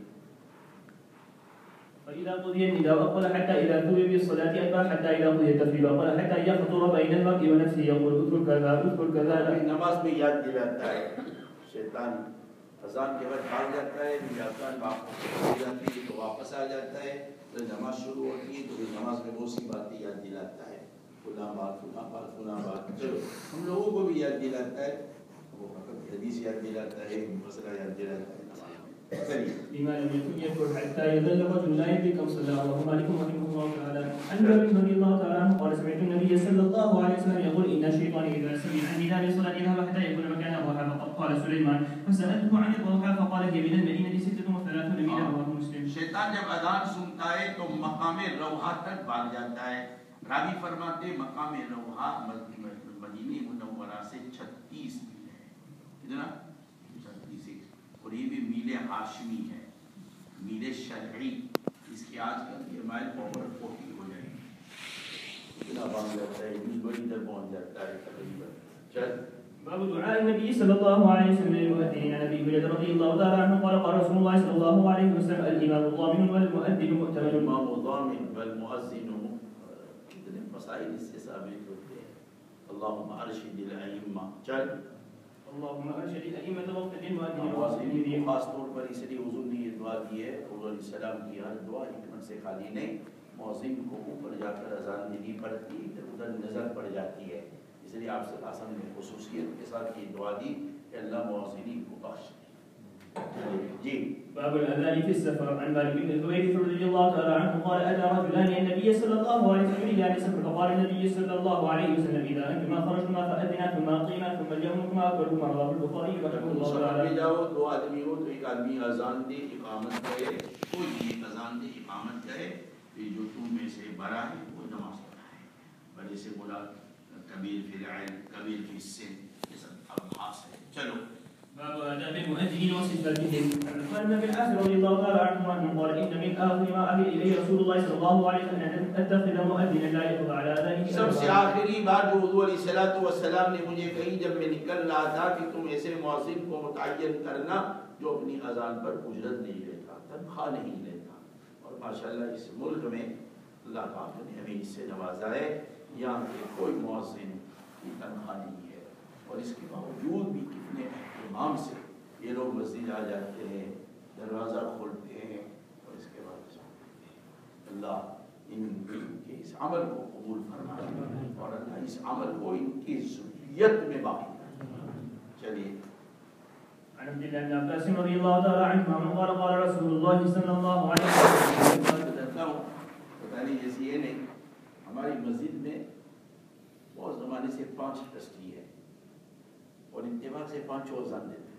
فإذا قضي النداء أقبل حتى إذا ثوب بالصلاة أدبر حتى إذا قضي التكبير أقبل حتى يخطر بين المرء ونفسه يقول اذكر كذا اذكر كذا. نماز میں یاد دلاتا ہے شیطان. اذان کے بعد بھاگ جاتا ہے اذان واپس ہو جاتی ہے تو واپس آ جاتا ہے. جب نماز شروع ہوتی ہے تو پھر نماز میں بہت سی باتیں یاد دلاتا ہے. فلاں بات فلاں بات فلاں بات. چلو ہم لوگوں کو بھی یاد دلاتا ہے. وہ حدیث یاد دلاتا ہے مسئلہ یاد دلاتا ہے. لما لم يكن يذكر حتى يظل الرجل لا يدري كم صلى. اللهم مالك رحمه الله تعالى. عن جابر رضي الله تعالى عنه قال سمعت النبي صلى الله عليه وسلم يقول ان الشيطان اذا سمع النداء للصلاه ذهب حتى يكون مكان الضحى. فقد قال سليمان فسالته عن الضحى فقال هي من المدينه ستة وثلاثون ميلا. رواه مسلم. شیطان جب اذان سنتا ہے تو مقام روحہ تک بھاگ جاتا ہے. راوی فرماتے مقام روحہ مدینہ منورہ سے چھتیس میل ہے. کتنا؟ اور یہ بھی میل ہاشمی ہے میل شرعی. اس کی آج کل یہ مائل اوور فورٹی ہو جائے گی. اتنا بھاگ جاتا ہے نیوز بڑی در پہنچ جاتا ہے تقریباً. چل. باب دعاء النبي صلى الله عليه وسلم للمؤذنين. عن ابي هريره رضي الله تعالى عنه قال قال رسول الله صلى الله عليه وسلم الامام ضامن والمؤذن مؤتمن. الامام ضامن والمؤذن کتنے مسائل اس سے ثابت ہوتے ہیں. اللهم ارشد الائمہ. چل. اللهم ارشد الائمه واغفر للمؤذنين والمؤذنين. خاص طور پر اس لیے حضور نے یہ دعا دی ہے. حضور علیہ السلام کی ہر دعا حکمت سے خالی نہیں. مؤذن کو اوپر جا کر اذان دینی پڑتی ہے ادھر نظر پڑ جاتی ہے. اس لیے آپ صلی اللہ علیہ وسلم نے خصوصیت کے ساتھ یہ دعا دی کہ اللہ مؤذنین کو بخش دے. جی باب الأذان في السفر. عن مالك بن الحويرث رضي الله تعالى عنه قال أتى رجلان النبي صلى الله عليه وسلم إلى سفر فقال النبي صلى الله عليه وسلم إذا أنتما خرجتما فأذنا ثم أقيما ثم اليومكما أكبركما. رواه البخاري رحمه الله تعالى. سفر جاؤ دو آدمی ہو تو ایک آدمی اذان دے اقامت کرے، کوئی بھی اذان دے اقامت کرے، جو تم میں سے بڑا ہے وہ نماز پڑھائے. بڑے سے بولا کبیر فی العلم کبیر فی السن، یہ سب ابحاث ہے. چلو باب آداب المؤذنين وصفاتهم. عن عثمان بن العاص رضي الله تعالى عنه عنه قال إن من آخر ما أهل إليه رسول الله صلى الله عليه وسلم أن أتخذ مؤذنا لا يخضع على آذانه. سب سے آخری بات جو حضور علیہ الصلوۃ والسلام نے مجھے کہی جب میں نکل رہا تھا کہ تم ایسے مؤذن کو متعین کرنا جو اپنی اذان پر اجرت نہیں لیتا، تنخواہ نہیں لیتا. اور ماشاءاللہ اس ملک میں اللہ تعالیٰ نے ہمیں اس سے نوازا ہے، یہاں پہ کوئی مؤذن کی تنخواہ نہیں ہے، اور اس کے باوجود بھی کتنے اہتمام سے یہ لوگ مسجد آ جاتے ہیں، دروازہ کھولتے ہیں اور اس کے بعد اللہ ان کے اس عمل کو قبول فرمائے اور اللہ اس عمل کو ان کی ذریت میں باقی کرے. چلیے. عن عبد الله بن عباس رضي الله تعالى عنهما قال قال رسول الله صلى الله عليه وسلم. پتہ نہیں جیسے یہ نہیں، ہماری مسجد میں بہت زمانے سے پانچ ٹرسٹی ہے اور اتفاق سے پانچوں اذان دیتے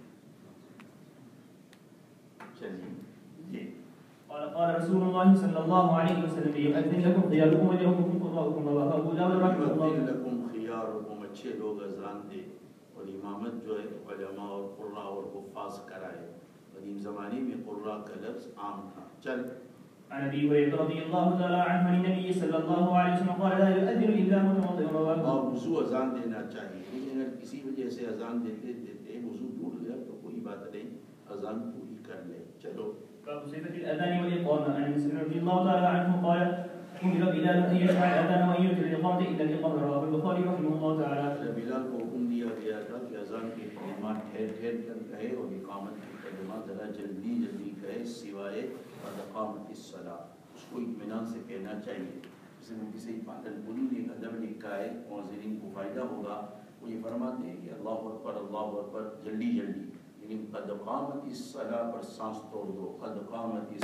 ہیں. چلیے. جی. قال قال رسول الله صلى الله عليه وسلم يؤذن لكم خياركم ويؤمكم قضاؤكم. رواه ابو داود رحمه الله. يؤذن لكم خياركم، اچھے لوگ اذان دے اور امامت جو ہے علماء اور قراء اور حفاظ کرائے. قدیم زمانے میں قراء کا لفظ عام تھا. چل. عن ابي هريره رضي الله تعالى عنه عن النبي صلى الله عليه وسلم قال لا يؤذن الا متوضئ. اور وضو اذان دینا چاہیے، لیکن اگر کسی وجہ سے اذان دیتے دیتے وضو ٹوٹ گیا تو کوئی بات نہیں، اذان پوری کر لے. چلو. باب صفة الأذان والإقامة. عن أنس رضي الله تعالى عنه قال أمر بلال أن يشفع الأذان وأن يوتر الإقامة إلا الإقامة. رواه البخاري رحمه الله تعالى. بلال کو حکم دیا گیا تھا کہ اذان کے کلمات ٹھہر ٹھہر کر کہے اور اقامت کے کلمات ذرا جلدی جلدی کہے سوائے قد قامت الصلاۃ. اس کو اطمینان سے کہنا چاہیے. جیسے میں کسی پاگل پوری نے ادب لکھا ہے، مؤذنین کو فائدہ ہوگا. وہ یہ فرماتے ہیں کہ اللہ اکبر اللہ اکبر جلدی جلدی، لیکن قد قامت الصلاۃ پر سانس توڑ دو. قد قامت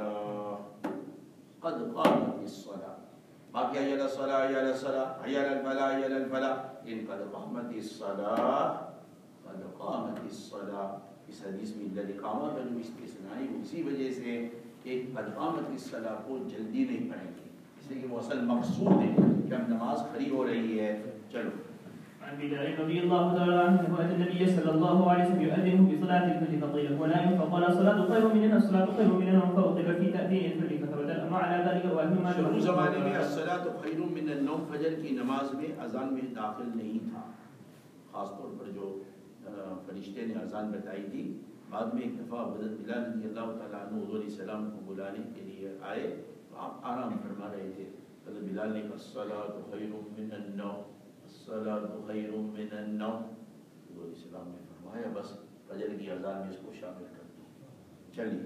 الصلاۃ قد قامت الصلاۃ. باقی حی علی الصلاۃ حی علی الصلاۃ حی علی الفلاح حی علی الفلاح، ان قد قامت الصلاۃ قد قامت الصلاۃ. اس حدیث میں الاقامہ کا جو استثناء ہے اسی وجہ سے کہ قد قامت الصلاۃ کو جلدی نہیں پڑھیں گے، اس لیے کہ وہ اصل مقصود ہے کہ اب نماز کھڑی ہو رہی ہے. چلو. عن بلال رضي الله تعالى عنه أن النبي صلى الله عليه وسلم يؤذن بصلاة الفجر فقيل هو نائم فقال الصلاة خير من النوم الصلاة خير من النوم فأوقف في تأذين الفجر فثبت مع على ذلك وأهل ما شروع زمانے میں الصلاة خیر من النوم فجر کی نماز میں اذان میں داخل نہیں تھا، خاص طور پر جو فرشتے نے اذان بتائی تھی. بعد میں ایک دفعہ حضرت بلال رضی اللہ تعالیٰ عنہ حضور علیہ السلام کو بلانے کے لیے آئے تو آپ آرام فرما رہے تھے. حضرت بلال نے کہا الصلاة خیر من النوم الصلاة خیر من النوم. حضور علیہ السلام نے فرمایا بس فجر کی اذان میں اس کو شامل کر دو. چلیے.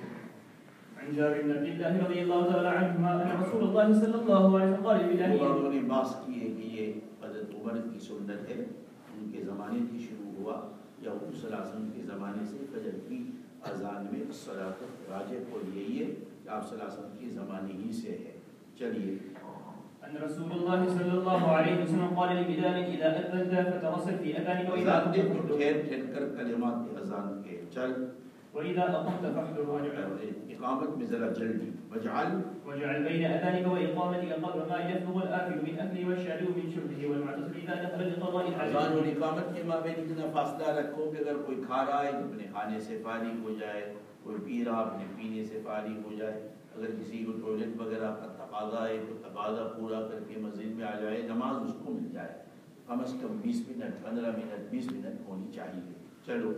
عن جابر بن عبد الله رضي الله تعالى عنهما أن رسول الله صلى الله عليه وسلم قال لبلال. لوگوں نے بحث کی ہے کہ یہ حضرت عمر کی سنت ہے، ان کے زمانے سے شروع ہوا یا حضور صلی اللہ علیہ وسلم کے زمانے سے فجر کی اذان میں الصلاۃ راجح قول یہی ہے کہ آپ صلی اللہ علیہ وسلم کے زمانے ہی سے ہے. چلیے. أن رسول الله صلى الله عليه وسلم قال لبلال إذا أذنت فترسل في أذانك وإذا اذان دے تو ٹھہر ٹھہر کر کلمات اذان کے. چل. وإذا أقمت فاحضر واجعل اقامت میں ذرا جلدی وجعل واجعل بين أذانك وإقامتك قدر ما يفرغ الآكل من أكله والشارب من شربه والمعتصم إذا دخل لقضاء الحاجة. اذان اور اقامت کے مابین اتنا فاصلہ رکھو کہ اگر کوئی کھا رہا ہے تو اپنے کھانے سے فارغ ہو جائے، کوئی پی رہا اپنے پینے سے فارغ ہو جائے، اگر کسی کو ٹوائلٹ وغیرہ کا تقاضا ہے تو تقاضا پورا کر کے مسجد میں آ جائے، نماز اس کو مل جائے. کم از کم بیس منٹ پندرہ منٹ بیس منٹ ہونی چاہیے. چلو.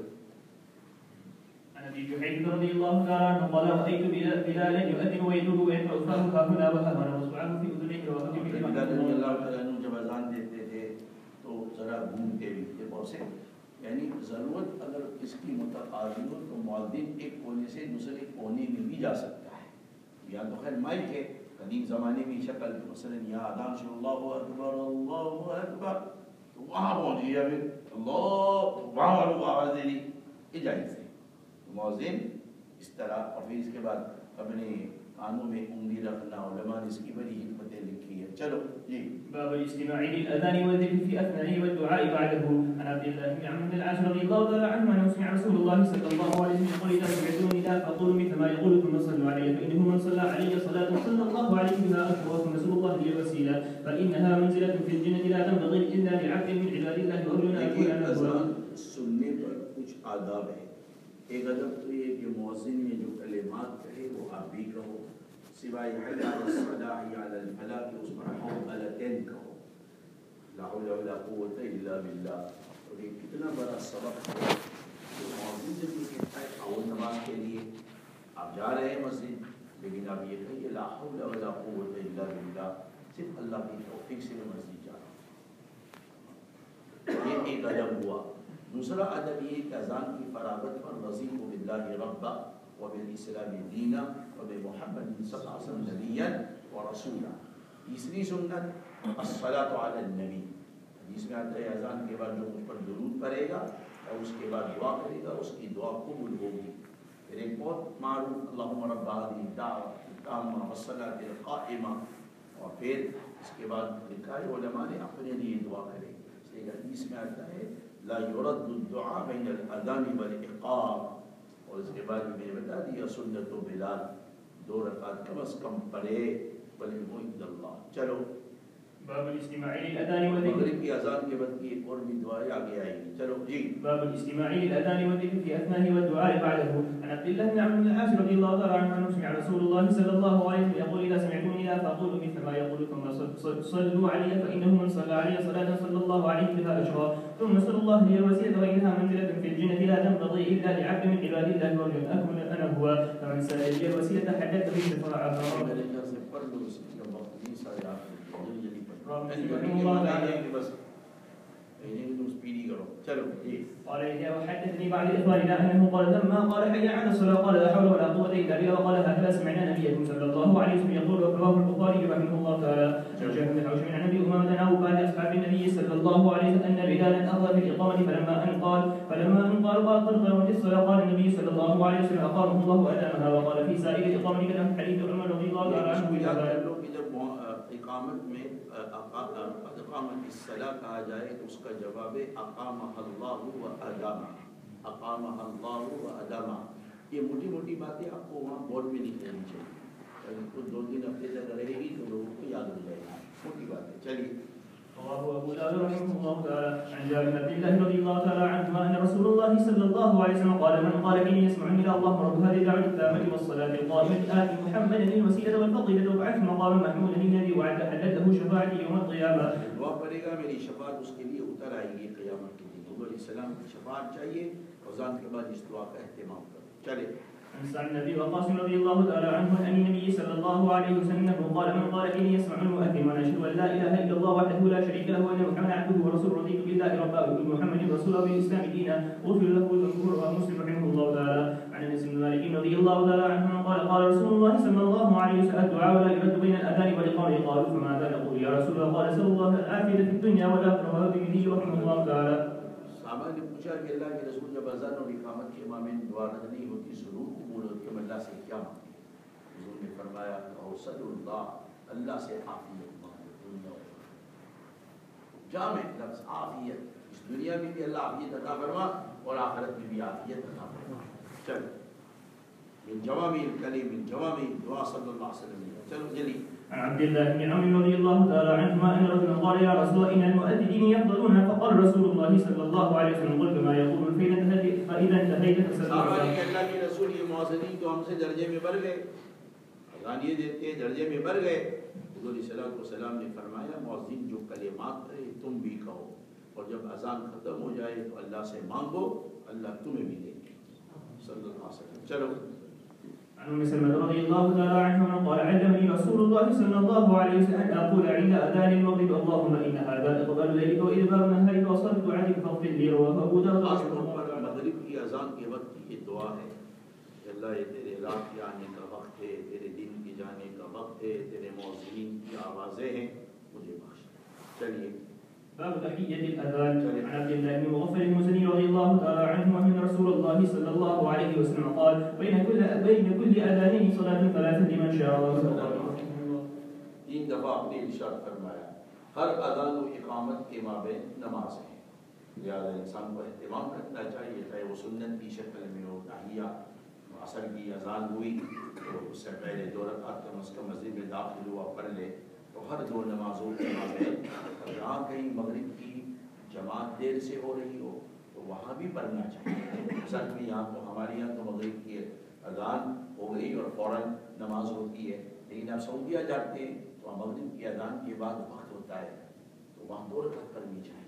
عن ابي جحيم رضي الله تعالى عنه قال رايت بلالا يؤذن ويدور ويدفع فاه ها هنا وها هنا واصبعه في اذنيه وخطب بلال رضی اللہ تعالیٰ عنہ جب اذان دیتے تھے تو ذرا گھومتے بھی تھے بہت سے، یعنی ضرورت اگر اس کی متقاضی ہو تو مؤذن ایک کونے سے دوسرے کونے میں بھی جا سکتا ہے. یا تو خیر مائک ہے، قدیم زمانے میں شکل مثلا یا اذان شروع اللہ اکبر اللہ اکبر تو وہاں پہنچ گیا پھر اللہ وہاں والوں کو آواز دینی یہ جائز ہے. مؤذن اس طرح، اور پھر اس کے بعد اپنے کانوں میں انگلی رکھنا، علماء نے اس کی بڑی حکمتیں لکھی ہیں. چلو جی. باب الاستماع للأذان والذكر في أثنائه والدعاء بعده. عن عبد الله بن عمرو بن العاص رضي الله تعالى عنه أنه سمع رسول الله صلى الله عليه وسلم يقول إذا سمعتم النداء فقولوا مثل ما يقول ثم صلوا عليه فإنه من صلى علي صلاة صلى الله عليه بها أشهر ثم نسأل الله لي الوسيلة فإنها منزلة في الجنة لا تنبغي إلا لعبد من عباد الله وأرجونا أن أكون أنا هو. سننے پر کچھ آداب ہے. ایک ادب تو یہ کہ مؤذن نے جو کلمات کہے وہ آپ بھی کہو، سوائے حی علی الصلاح حی علی الفلاح کہ اس پر حوالتین کہو، لا حول ولا قوت الا باللہ. اور یہ کتنا بڑا سبق ہے کہ مؤذن جب یہ کہتا ہے اول نماز کے لیے آپ جا رہے ہیں مسجد، لیکن آپ یہ کہیے لا حول ولا قوت الا باللہ، صرف اللہ کی توفیق سے میں مسجد جا رہا ہوں. یہ ایک ادب ہوا. دوسرا ادب یہ کہ اذان کی فراغت پر رضیت باللہ ربا وبالاسلام دینا وبمحمد صلی اللہ علیہ وسلم نبیا ورسولا. تیسری سنت الصلاۃ علی النبی، جس میں آتا ہے اذان کے بعد جو مجھ پر درود پڑے گا اور اس کے بعد دعا کرے گا اس کی دعا قبول ہوگی. پھر ایک بہت معروف اللہم رب هذه الدعوة التامة والصلاة القائمة، اور پھر اس کے بعد لکھا ہے علماء نے اپنے لیے دعا کرے. اس لیے حدیث میں آتا ہے لا يرد الدعاء بين الاذان والاقامة، اور اس کے بعد میں نے بتا دیا سنت و بلال دو رکعت کم از کم پڑھے والعلم عند اللہ. چلو. باب الاستماع للأذان والذكر. مغرب کی اذان کے بعد کی ایک اور بھی دعائیں آگے آئیں گی. چلو جی. باب الاستماع للأذان والذكر في أثنائه والدعاء بعده. عن عبد الله بن عمرو بن العاص رضي الله تعالى عنه أنه سمع رسول الله صلى الله عليه وسلم يقول إذا سمعتم النداء فقولوا مثل ما يقول ثم صلوا علي فإنه من صلى علي صلاة صلى الله عليه بها أجرا ثم نسأل الله لي الوسيلة وإنها منزلة في الجنة لا تنبغي إلا لعبد من عباد الله وأرجو أن أكون أنا هو فمن سأل لي الوسيلة حدثت به شفاعة. قال يحيى وحدثني بعد إخبارنا أنه قال لما قال حي على الصلاة قال لا حول ولا قوة إلا بالله وقال هكذا سمعنا نبيكم صلى الله عليه وسلم يقول. رواه البخاري رحمه الله تعالى. عن جابر بن حوشب عن أبي أمامة أنه قال لأصحاب النبي صلى الله عليه وسلم أن بلالا أخذ في الإقامة فلما أن قال فلما أن قال قال قد قامت الصلاة قال النبي صلى الله عليه وسلم أقامه الله وأدامها. وقال في سائر الإقامة كلام حديث عمر رضي الله تعالى عنه. اقامت میں اقامت الصلاۃ کہا جائے تو اس کا جواب ہے اقامہ اللہ و ادامہ. اقامہ اللہ و ادامہ. یہ موٹی موٹی باتیں آپ کو وہاں بورڈ میں نہیں کہنی چاہیے، کچھ دو تین ہفتے تک رہے گی تو لوگوں کو یاد ہو جائے گی موٹی باتیں. چلیے. رواه أبو داود رحمه الله تعالى. عن جابر بن عبد الله رضي الله تعالى عنهما أن رسول الله صلى الله عليه وسلم قال من قال حين يسمعني اللهم رب هذه الدعوة التامة والصلاة القائمة آت محمدا الوسيلة والفضيلة وابعثه مقاما محمودا الذي وعد حلته شفاعتي يوم القيامة. دعا پڑے گا میری شفاعت اس کے لیے اتر آئے گی قیامت کے دن. حضور علیہ السلام کی شفاعت چاہیے، اذان کے بعد اس دعا کا اہتمام کرو. چلے. عن سعد بن ابي وقاص رضي الله تعالى عنه عن النبي صلى الله عليه وسلم قال من قال حين يسمع المؤذن ونشهد ان لا اله الا الله وحده لا شريك له وان محمدا عبده ورسوله رضيت بالله ربا وبمحمد رسولا وبالاسلام دينا غفر له ذنوبه. رواه مسلم رحمه الله تعالى. عن انس بن مالك رضي الله تعالى عنه قال قال رسول الله صلى الله عليه وسلم الدعاء لا يرد بين الاذان والاقامه. قالوا فماذا نقول يا رسول الله؟ قال سل الله العافيه في الدنيا والاخره. رواه الترمذي رحمه الله تعالى. صحابہ نے پوچھا کہ اللہ کے رسول جب اذان اور اقامت کے امام میں دعا نہیں ہوتی ضرور قبول ہوتی ہے، اللہ سے کیا مانگتے؟ حضور نے فرمایا اوصل اللہ، اللہ سے عافیت مانگو. دنیا جامع لفظ عافیت، اس دنیا میں بھی اللہ عافیت عطا فرما اور آخرت میں بھی عافیت عطا فرما. چلو من جوامع الکلم من جوامع الدعاء صلی اللہ علیہ وسلم. چلو جلی. عن عبد الله بن عمرو رضي الله تعالى عنهما ان رجلا قال يا رسول الله ان المؤذنين يفضلون. فقال رسول الله صلى الله عليه وسلم قل كما يقول فاذا انتهيت فسلم. صحابہ نے کہا اللہ کے رسول یہ مؤذنین تو ہم سے درجے میں بڑھ گئے، اذان یہ دیتے ہیں درجے میں بڑھ گئے. حضور صلی اللہ علیہ وسلم نے فرمایا مؤذن جو کلمات کرے تم بھی کہو، اور جب اذان ختم ہو جائے تو اللہ سے مانگو، اللہ تمہیں بھی دے گے. صلی اللہ علیہ وسلم. چلو. عن ام سلمة رضي الله تعالى عنها قال علمني رسول الله صلى الله عليه وسلم ان اقول عند اذان المغرب اللهم ان هذا اقبال ليلك وادبار نهارك وصلاه دعائك فاغفر لي. رواه ابو داود. مغرب کی اذان کے وقت کی یہ دعا ہے کہ اللہ یہ تیرے رات کے آنے کا وقت ہے، تیرے دن کی جانے کا وقت ہے، تیرے مؤذنین کی آوازیں ہیں، مجھے بخش. چلیے. باب تحية الأذان. عن عبد الله بن مغفل المزني رضي الله تعالى عنه أن رسول الله صلى الله عليه وسلم قال: بين كل بين كل أذانين صلاة ثلاثة لمن شاء. تین دفعہ اپنے ارشاد فرمایا ہر اذان و اقامت کے مابین نماز ہے، لہٰذا انسان کو اہتمام کرنا چاہیے، چاہے وہ سنت کی شکل میں ہو، تحیہ عصر کی اذان ہوئی تو اس سے پہلے دو رکعت کم از کم مسجد میں داخل ہوا پڑھ لے، تو ہر دو نمازوں کے مابین جہاں کہیں مغرب کی جماعت دیر سے ہو رہی ہو تو وہاں بھی پڑھنا چاہیے۔ اصل میں یہاں تو ہمارے یہاں تو مغرب کی اذان ہو گئی اور فوراً نماز ہوتی ہے، لیکن آپ سعودیہ جاتے ہیں تو مغرب کی اذان کے بعد وقت ہوتا ہے تو وہاں دو رکعت پڑھنی چاہیے۔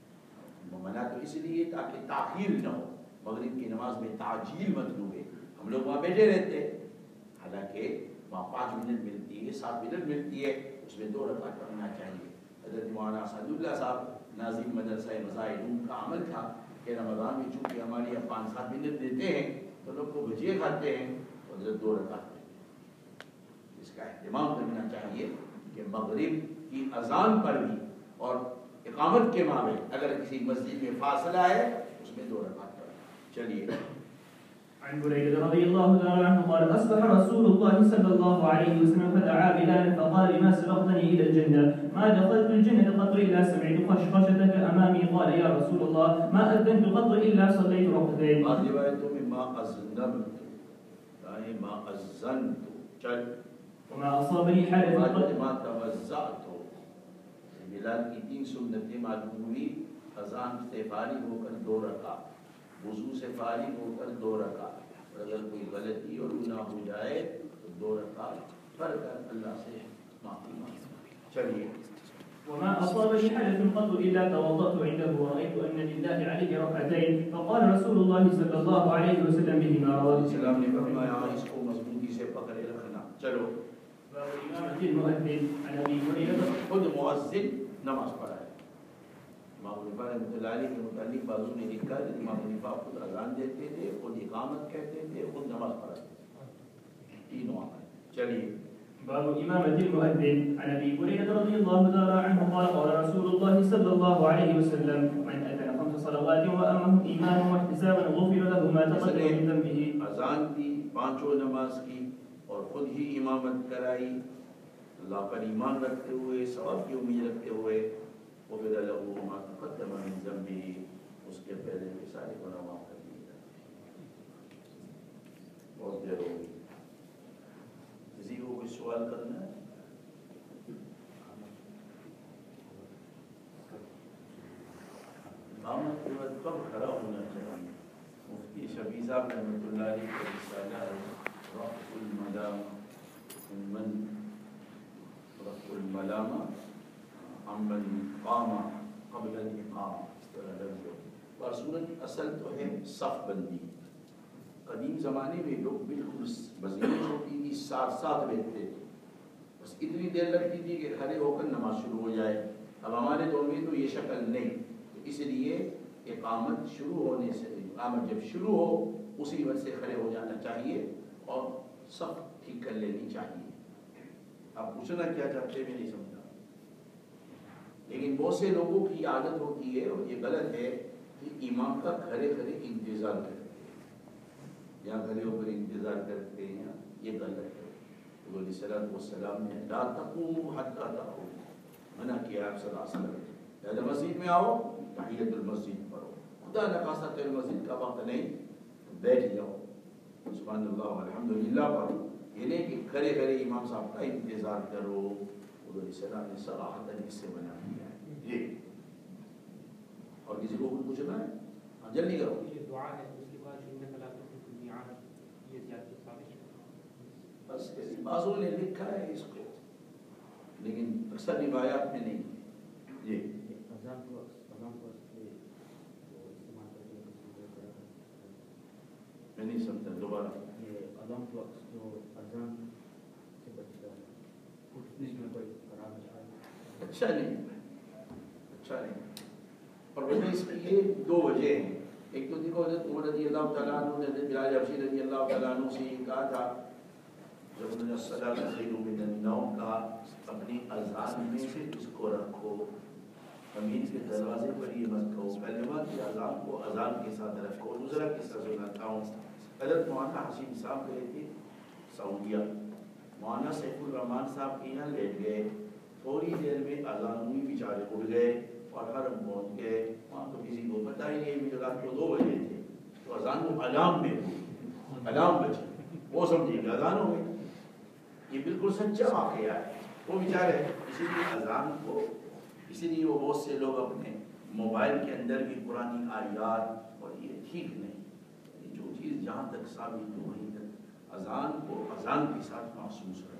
منع تو اس لیے تاکہ تاخیر نہ ہو، مغرب کی نماز میں تعجیل مطلوب ہے۔ ہم لوگ وہاں بیٹھے رہتے ہیں، حالانکہ وہاں پانچ منٹ ملتی ہے، سات منٹ ملتی ہے، اس میں دو رکعت پڑھنا چاہیے۔ حضرت مولانا اسد اللہ صاحب ناظم مدرسہ مظاہرون کا عمل تھا کہ رمضان میں چونکہ ہمارے یہاں پانچ سات منٹ دیتے ہیں تو لوگ کو بھجیے کھاتے ہیں تو حضرت دو رکعت پڑھتے ہیں۔ اس کا اہتمام کرنا چاہیے کہ مغرب کی اذان پر بھی اور اقامت کے مابین اگر کسی مسجد میں فاصلہ ہے اس میں دو رکعت پڑھیں۔ چلیے۔ عن بريدة رضي الله تعالى عنه قال: أصبح رسول الله صلى الله عليه وسلم فدعا بلالا فقال: لما سبقتني إلى الجنة؟ ما دخلت الجنة قط إلا سمعت خشخشتك أمامي. قال: يا رسول الله ما أذنت قط إلا صليت ركعتين. بعض روایتوں میں ما أذنبت یعنی ما أذنت چل وما أصابني حدث ما توزعت۔ بلال کی تین سنتیں معلوم ہوئی، اذان سے فارغ ہو کر دو رکعت، وضو سے فارغ ہو کر دو رکعت، اور اگر کوئی غلطی اور گناہ ہو جائے تو دو رکعت پڑھ کر اللہ سے معافی مانگے۔ چلیے۔ وما أصابني حدث قط إلا توضأت عنده ورأيت أن لله علي ركعتين. فقال رسول الله صلى الله عليه وسلم بهما. رواه السلام نے فرمایا اس کو مضبوطی سے پکڑے رکھنا۔ چلو۔ باب إمامة المؤذن. عن أبي هريرة خود مؤذن نماز پڑھا ہے۔ امام حنیفہ رحمۃ اللہ علیہ کے متعلق بعضوں نے لکھا ہے کہ امام حنیفہ خود اذان دیتے تھے، خود اقامت کہتے تھے، خود نماز پڑھاتے تھے، تینوں عمل۔ چلیے۔ باب إمامة المؤذن. عن أبي هريرة رضي الله تعالى عنه قال: قال رسول الله صلى الله عليه وسلم: من أذن خمس صلوات وأمه إيمانا واحتسابا غفر له ما تقدم من ذنبه. اذان دی، پانچوں نماز کی اور خود ہی امامت کرائی، اللہ پر ایمان رکھتے ہوئے، ثواب کی امید رکھتے ہوئے، غفر له ما تقدم من ذنبه، اس کے پہلے کے سارے گناہ معاف کر دیے جاتے ہیں۔ بہت دیر ہو گئی، کسی کو کوئی سوال کرنا ہے؟ امامت کے بعد کب کھڑا ہونا چاہیے؟ مفتی شفیع صاحب رحمۃ اللہ علیہ کا رسالہ ہے رفع الملام من رفع الملام عمن قام قبل الإقامة، اس طرح لفظ ہے۔ اور صورت اصل تو ہے صف بندی۔ قدیم زمانے میں لوگ بالکل مزید ہوتی تھی، ساتھ ساتھ بیٹھتے تھے، بس اتنی دیر لگتی تھی کہ کھڑے ہو کر نماز شروع ہو جائے۔ اب ہمارے دور میں تو یہ شکل نہیں، تو اس لیے اقامت شروع ہونے سے اقامت جب شروع ہو اسی وقت سے کھڑے ہو جانا چاہیے اور صف ٹھیک کر لینی چاہیے۔ آپ پوچھنا کیا چاہتے ہیں میں نہیں سمجھا، لیکن بہت سے لوگوں کی عادت ہوتی ہے اور یہ غلط ہے کہ امام کا کھڑے کھڑے انتظار کرتے ہیں، یا کھڑے ہو کر انتظار کرتے ہیں، یہ غلط ہے۔ تو علیہ الصلوۃ والسلام نے لا تقوموا حتی تقوموا منع کیا آپ صلی اللہ علیہ وسلم، لہذا مسجد میں آؤ تحیۃ المسجد پڑھو، خدا نخواستہ تحیۃ المسجد کا وقت نہیں بیٹھ جاؤ، سبحان اللہ الحمدللہ پڑھو، یہ نہیں کہ کھڑے کھڑے امام صاحب کا انتظار کرو۔ حضور علیہ السلام نے صراحتاً اس سے منع کیا ہے۔ جی اور کسی کو کچھ پوچھنا ہے؟ ہاں جلدی کرو۔ یہ دعا ہے اس کے بعد جو میں طلاق کو میعاد یہ زیادتی ثابت ہے، بس کسی بعضوں نے لکھا ہے اس کو، لیکن اکثر روایات میں نہیں۔ جی اذان کو اذان کو استعمال کرتے ہیں، میں نہیں سمجھا، دوبارہ۔ یہ اذان کو جو اذان سے بچتا ہے اس میں کوئی خراب ہے؟ اچھا نہیں، اچھا نہیں، اور وجہ اس کی یہ دو وجہ ہیں۔ ایک تو دیکھو حضرت عمر رضی اللہ تعالیٰ عنہ نے حضرت بلال حبشی رضی اللہ تعالیٰ عنہ سے یہ کہا تھا جب انہوں نے الصلاۃ خیر من النوم کہا، اپنی اذان میں سے اس کو رکھو، امین کے دروازے پر یہ مت کہو، کلمہ کی اذان کو اذان کے ساتھ رکھو۔ دوسرا قصہ سناتا ہوں، حضرت مولانا حسین صاحب گئے تھے سعودیہ، مولانا سیف الرحمان صاحب کے یہاں لیٹ گئے، تھوڑی دیر میں اذان ہوئی، بیچارے اٹھ گئے اور حرم پہنچ گئے۔ وہاں تو کسی کو پتہ ہی نہیں، مجھے رات کو دو بجے تھے تو اذان کو الارم میں الارم بجے، وہ سمجھے کہ اذان ہو گئی۔ یہ بالکل سچا واقعہ ہے۔ وہ بیچارے اسی لیے اذان کو، اسی لیے وہ بہت سے لوگ اپنے موبائل کے اندر بھی قرآنی آیات، اور یہ ٹھیک نہیں، جو چیز جہاں تک ثابت ہو وہیں تک اذان کو اذان کے ساتھ محسوس رکھو۔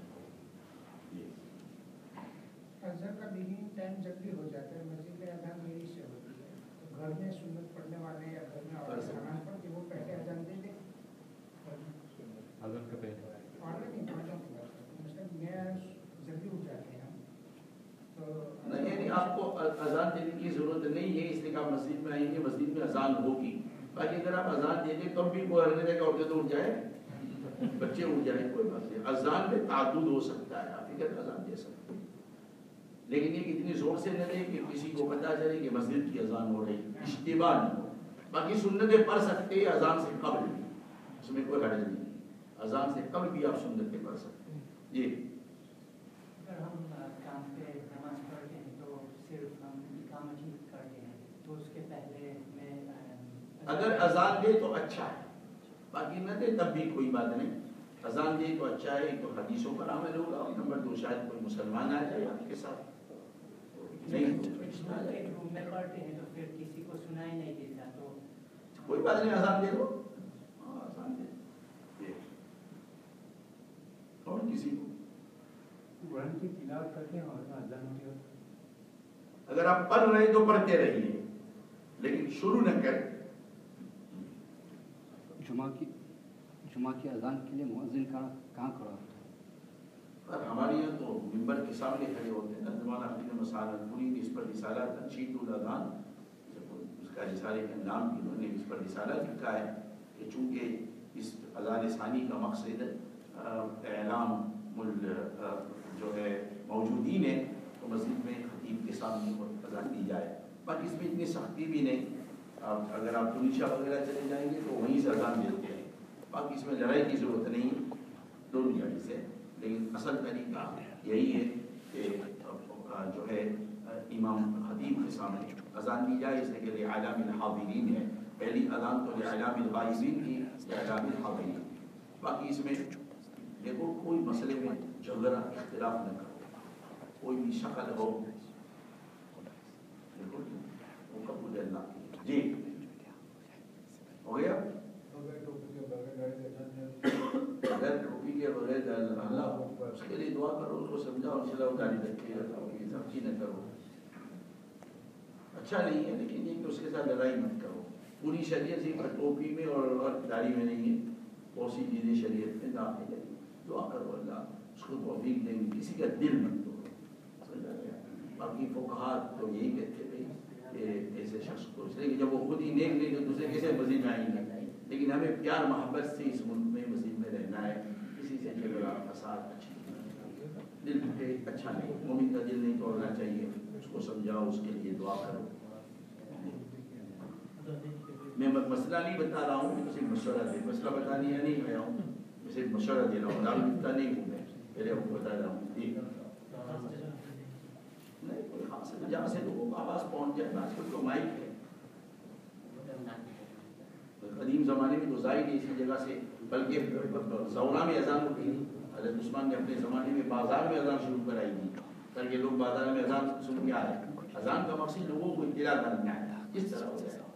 اذان کا بگننگ ٹائم جلدی ہو جاتا ہے، مسجد میں اذان میری سے ہوتی ہے، تو گھر میں سنت پڑھنے والے یا گھر میں عورت سامان پڑھ کے وہ پہلے اذان دے دیں، اذان کا پہلے عورت نہیں پڑھتا مطلب میں جلدی اٹھ جاتے ہیں ہم تو نہیں، یعنی آپ کو اذان دینے کی ضرورت نہیں ہے، اس لیے کہ آپ مسجد میں آئیں گے، مسجد میں اذان ہوگی، باقی اگر آپ اذان دے دیں تب بھی کوئی حرکت ہے کہ عورتیں تو اٹھ جائے، بچے اٹھ جائیں، کوئی بات نہیں۔ اذان میں تعدد ہو سکتا ہے، آپ اگر اذان دے سکتے ہیں، لیکن یہ اتنی زور سے نہ دے کہ کسی کو پتہ چلے کہ مسجد کی اذان ہو رہی، اشتباہ نہ ہو۔ باقی سنتیں پڑھ سکتے ہیں اذان سے قبل بھی، اس میں کوئی حرج نہیں، اذان سے قبل بھی آپ سنتیں پڑھ سکتے ہیں۔ جی اگر ہم کام پہ نماز پڑھتے ہیں تو صرف ہم اقامت ہی کرتے ہیں، تو اس کے پہلے میں اگر اذان دے تو اچھا ہے، باقی نہ دے تب بھی کوئی بات نہیں۔ اذان دے تو اچھا ہے، تو حدیثوں پر عمل ہوگا، اور نمبر دو شاید کوئی مسلمان آ جائے آپ کے ساتھ، نہیں روم میں پڑھتے ہیں تو پھر کسی کو سنائی نہیں دیتا، تو کوئی بات نہیں، اذان دے دو، اذان دے اور کسی کو قرآن کی تلاوت کرتے ہیں اور اذان ہوتی ہے، اگر آپ پڑھ رہے تو پڑھتے رہیے، لیکن شروع نہ کریں۔ جمعہ کی جمعہ کی اذان کے لیے مؤذن کہاں کہاں کھڑا ہوتا ہے؟ پر ہمارے یہاں تو ممبر کے سامنے کھڑے ہوتے ہیں، زمانہ اپنی مسالہ پوری اس پر رسالہ تنشید الاذان، اس کا رسالے کا نام بھی انہوں نے اس پر رسالہ لکھا ہے کہ چونکہ اس اذان ثانی کا مقصد اعلام جو ہے موجودین ہے، تو مسجد میں خطیب کے سامنے اذان دی جائے۔ باقی اس میں اتنی سختی بھی نہیں، آپ اگر آپ تنیشا وغیرہ چلے جائیں گے تو وہیں سے اذان دیتے ہیں، باقی اس میں لڑائی کی ضرورت نہیں دونوں جگہ سے، لیکن اصل طریقہ یہی ہے کہ جو ہے امام خطیب کے سامنے اذان دی جائے، اس لیے کہ لِعَلَامِ الْحَاضِرِينَ ہے، پہلی اذان تو لِعَلَامِ الْغَائِبِينَ کی، لِعَلَامِ الْحَاضِرِينَ۔ باقی اس میں دیکھو کوئی مسئلے میں جھگڑا اختلاف نہ کرو، کوئی بھی شکل ہو، دیکھو وہ قبول اللہ کی۔ جی ہو گیا؟ اگر ٹوپی کے بغیر اللہ اس کے لیے دعا کرو، اس کو سمجھاؤ، انشاءاللہ داڑھی رکھے، سبزی نہ کرو، اچھا نہیں ہے، لیکن یہ کہ اس کے ساتھ لڑائی مت کرو۔ پوری شریعت صرف ٹوپی میں اور داڑھی میں نہیں ہے، بہت سی چیزیں شریعت میں داخل ہے، دعا کرو اللہ اس کو توفیق دیں گے، کسی کا دل مت توڑو۔ باقی فقہات تو یہی کہتے ہیں کہ ایسے شخص کو، اس لیے کہ جب وہ خود ہی نیک نہیں تو دوسرے کیسے مسجد میں آئیں گے، لیکن ہمیں پیار محبت سے اس ملک میں مسجد میں رہنا ہے، کسی سے جھگڑا فساد اچھی دل پہ اچھا نہیں، مومن کا دل نہیں توڑنا چاہیے، اس کو سمجھاؤ، اس کے لیے دعا کرو۔ میں مسئلہ نہیں بتا رہا ہوں، صرف مشورہ دے، مسئلہ بتانے یا نہیں آیا ہوں، میں صرف مشورہ دے رہا ہوں، دار الفتہ نہیں ہوں، میں پہلے آپ کو بتا رہا ہوں۔ ٹھیک نہیں، کوئی خاص ہے جہاں سے لوگوں کو آواز پہنچ جائے، آج کل تو مائک ہے، قدیم زمانے میں تو ظاہر ہے اسی جگہ سے، بلکہ زورا میں اذان ہوتی تھی، حضرت عثمان نے اپنے زمانے میں بازار میں اذان شروع کرائی تھی تاکہ لوگ بازار میں اذان سن کے آئے۔ اذان کا مقصد لوگوں کو اطلاع کرنا ہے، کس طرح ہو جائے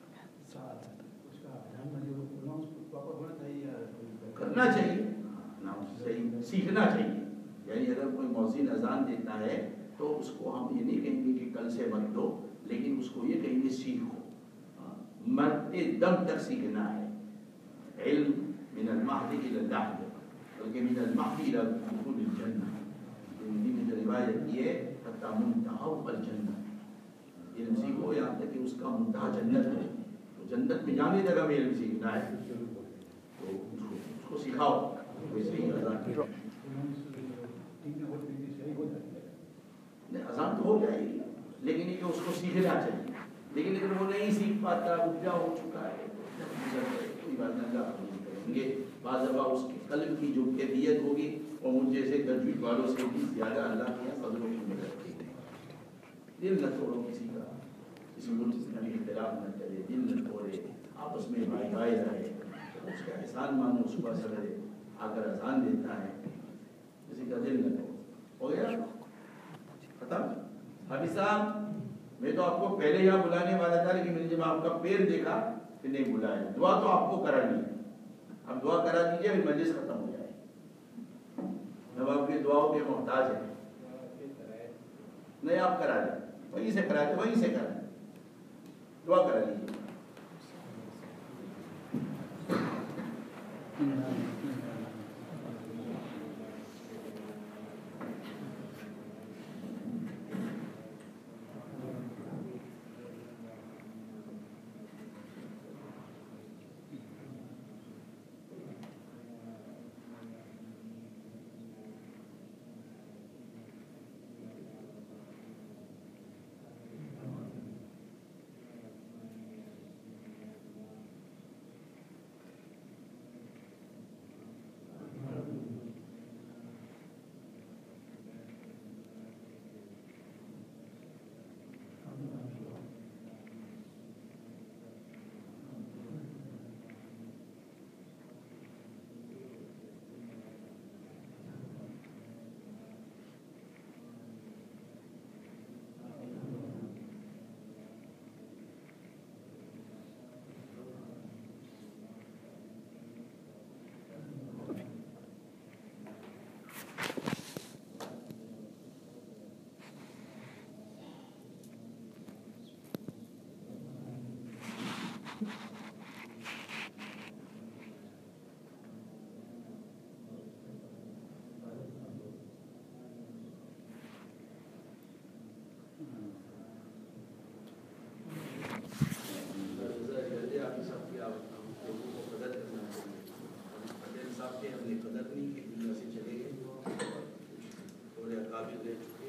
کرنا چاہیے، صحیح سیکھنا چاہیے، یعنی اگر کوئی مؤذن اذان دیتا ہے تو اس کو ہم یہ نہیں کہیں گے کہ کل سے مت دو، لیکن اس کو یہ کہیں گے سیکھو، مرتے دم تک سیکھنا ہے، علم من المہد الی اللحد، بلکہ من المہد الی دخول الجنہ، ہندی میں جو روایت یہ ہے حتی منتہا الجنہ، علم سیکھو یہاں تک کہ اس کا منتہا جنت ہے، تو جنت میں جانے تک ہمیں علم سیکھنا ہے، تو اس کو سکھاؤ، ویسے ہی اذان کی اذان تو ہو جائے گی، لیکن یہ کہ اس کو سیکھنا چاہیے، لیکن اگر وہ نہیں سیکھ پاتا، رجا ہو چکا ہے تو کوئی بات نہیں، اللہ قبول کریں گے۔ بعض دفعہ اس کے قلب کی جو کیفیت ہوگی وہ مجھ جیسے تجوید والوں سے بھی زیادہ اللہ کے یہاں فضل و مدد کی ہے۔ دل نہ توڑو کسی کا، کسی ملک میں اختلاف نہ کرے، دل نہ توڑے، آپس میں بھائی بھائی رہے، اس کا احسان مانو، صبح سویرے آ کر اذان دیتا ہے، کسی کا دل نہ توڑو۔ ہو گیا ختم؟ حافظ صاحب میں تو آپ کو پہلے یہاں بلانے والا تھا، لیکن میں نے جب آپ کا پیر دیکھا پھر نہیں بلایا۔ دعا تو آپ کو کرانی ہے، اب دعا کرا دیجیے، پھر مجلس ختم ہو جائے۔ جب آپ کی دعاؤں کے محتاج ہیں، نہیں آپ کرا لیں، وہیں سے کرا لیں، وہیں سے کرا لیں، دعا کرا لیجیے۔ قدر نہیں کہ دنیا سے چلے گئے، تھوڑے قابل رہ چکے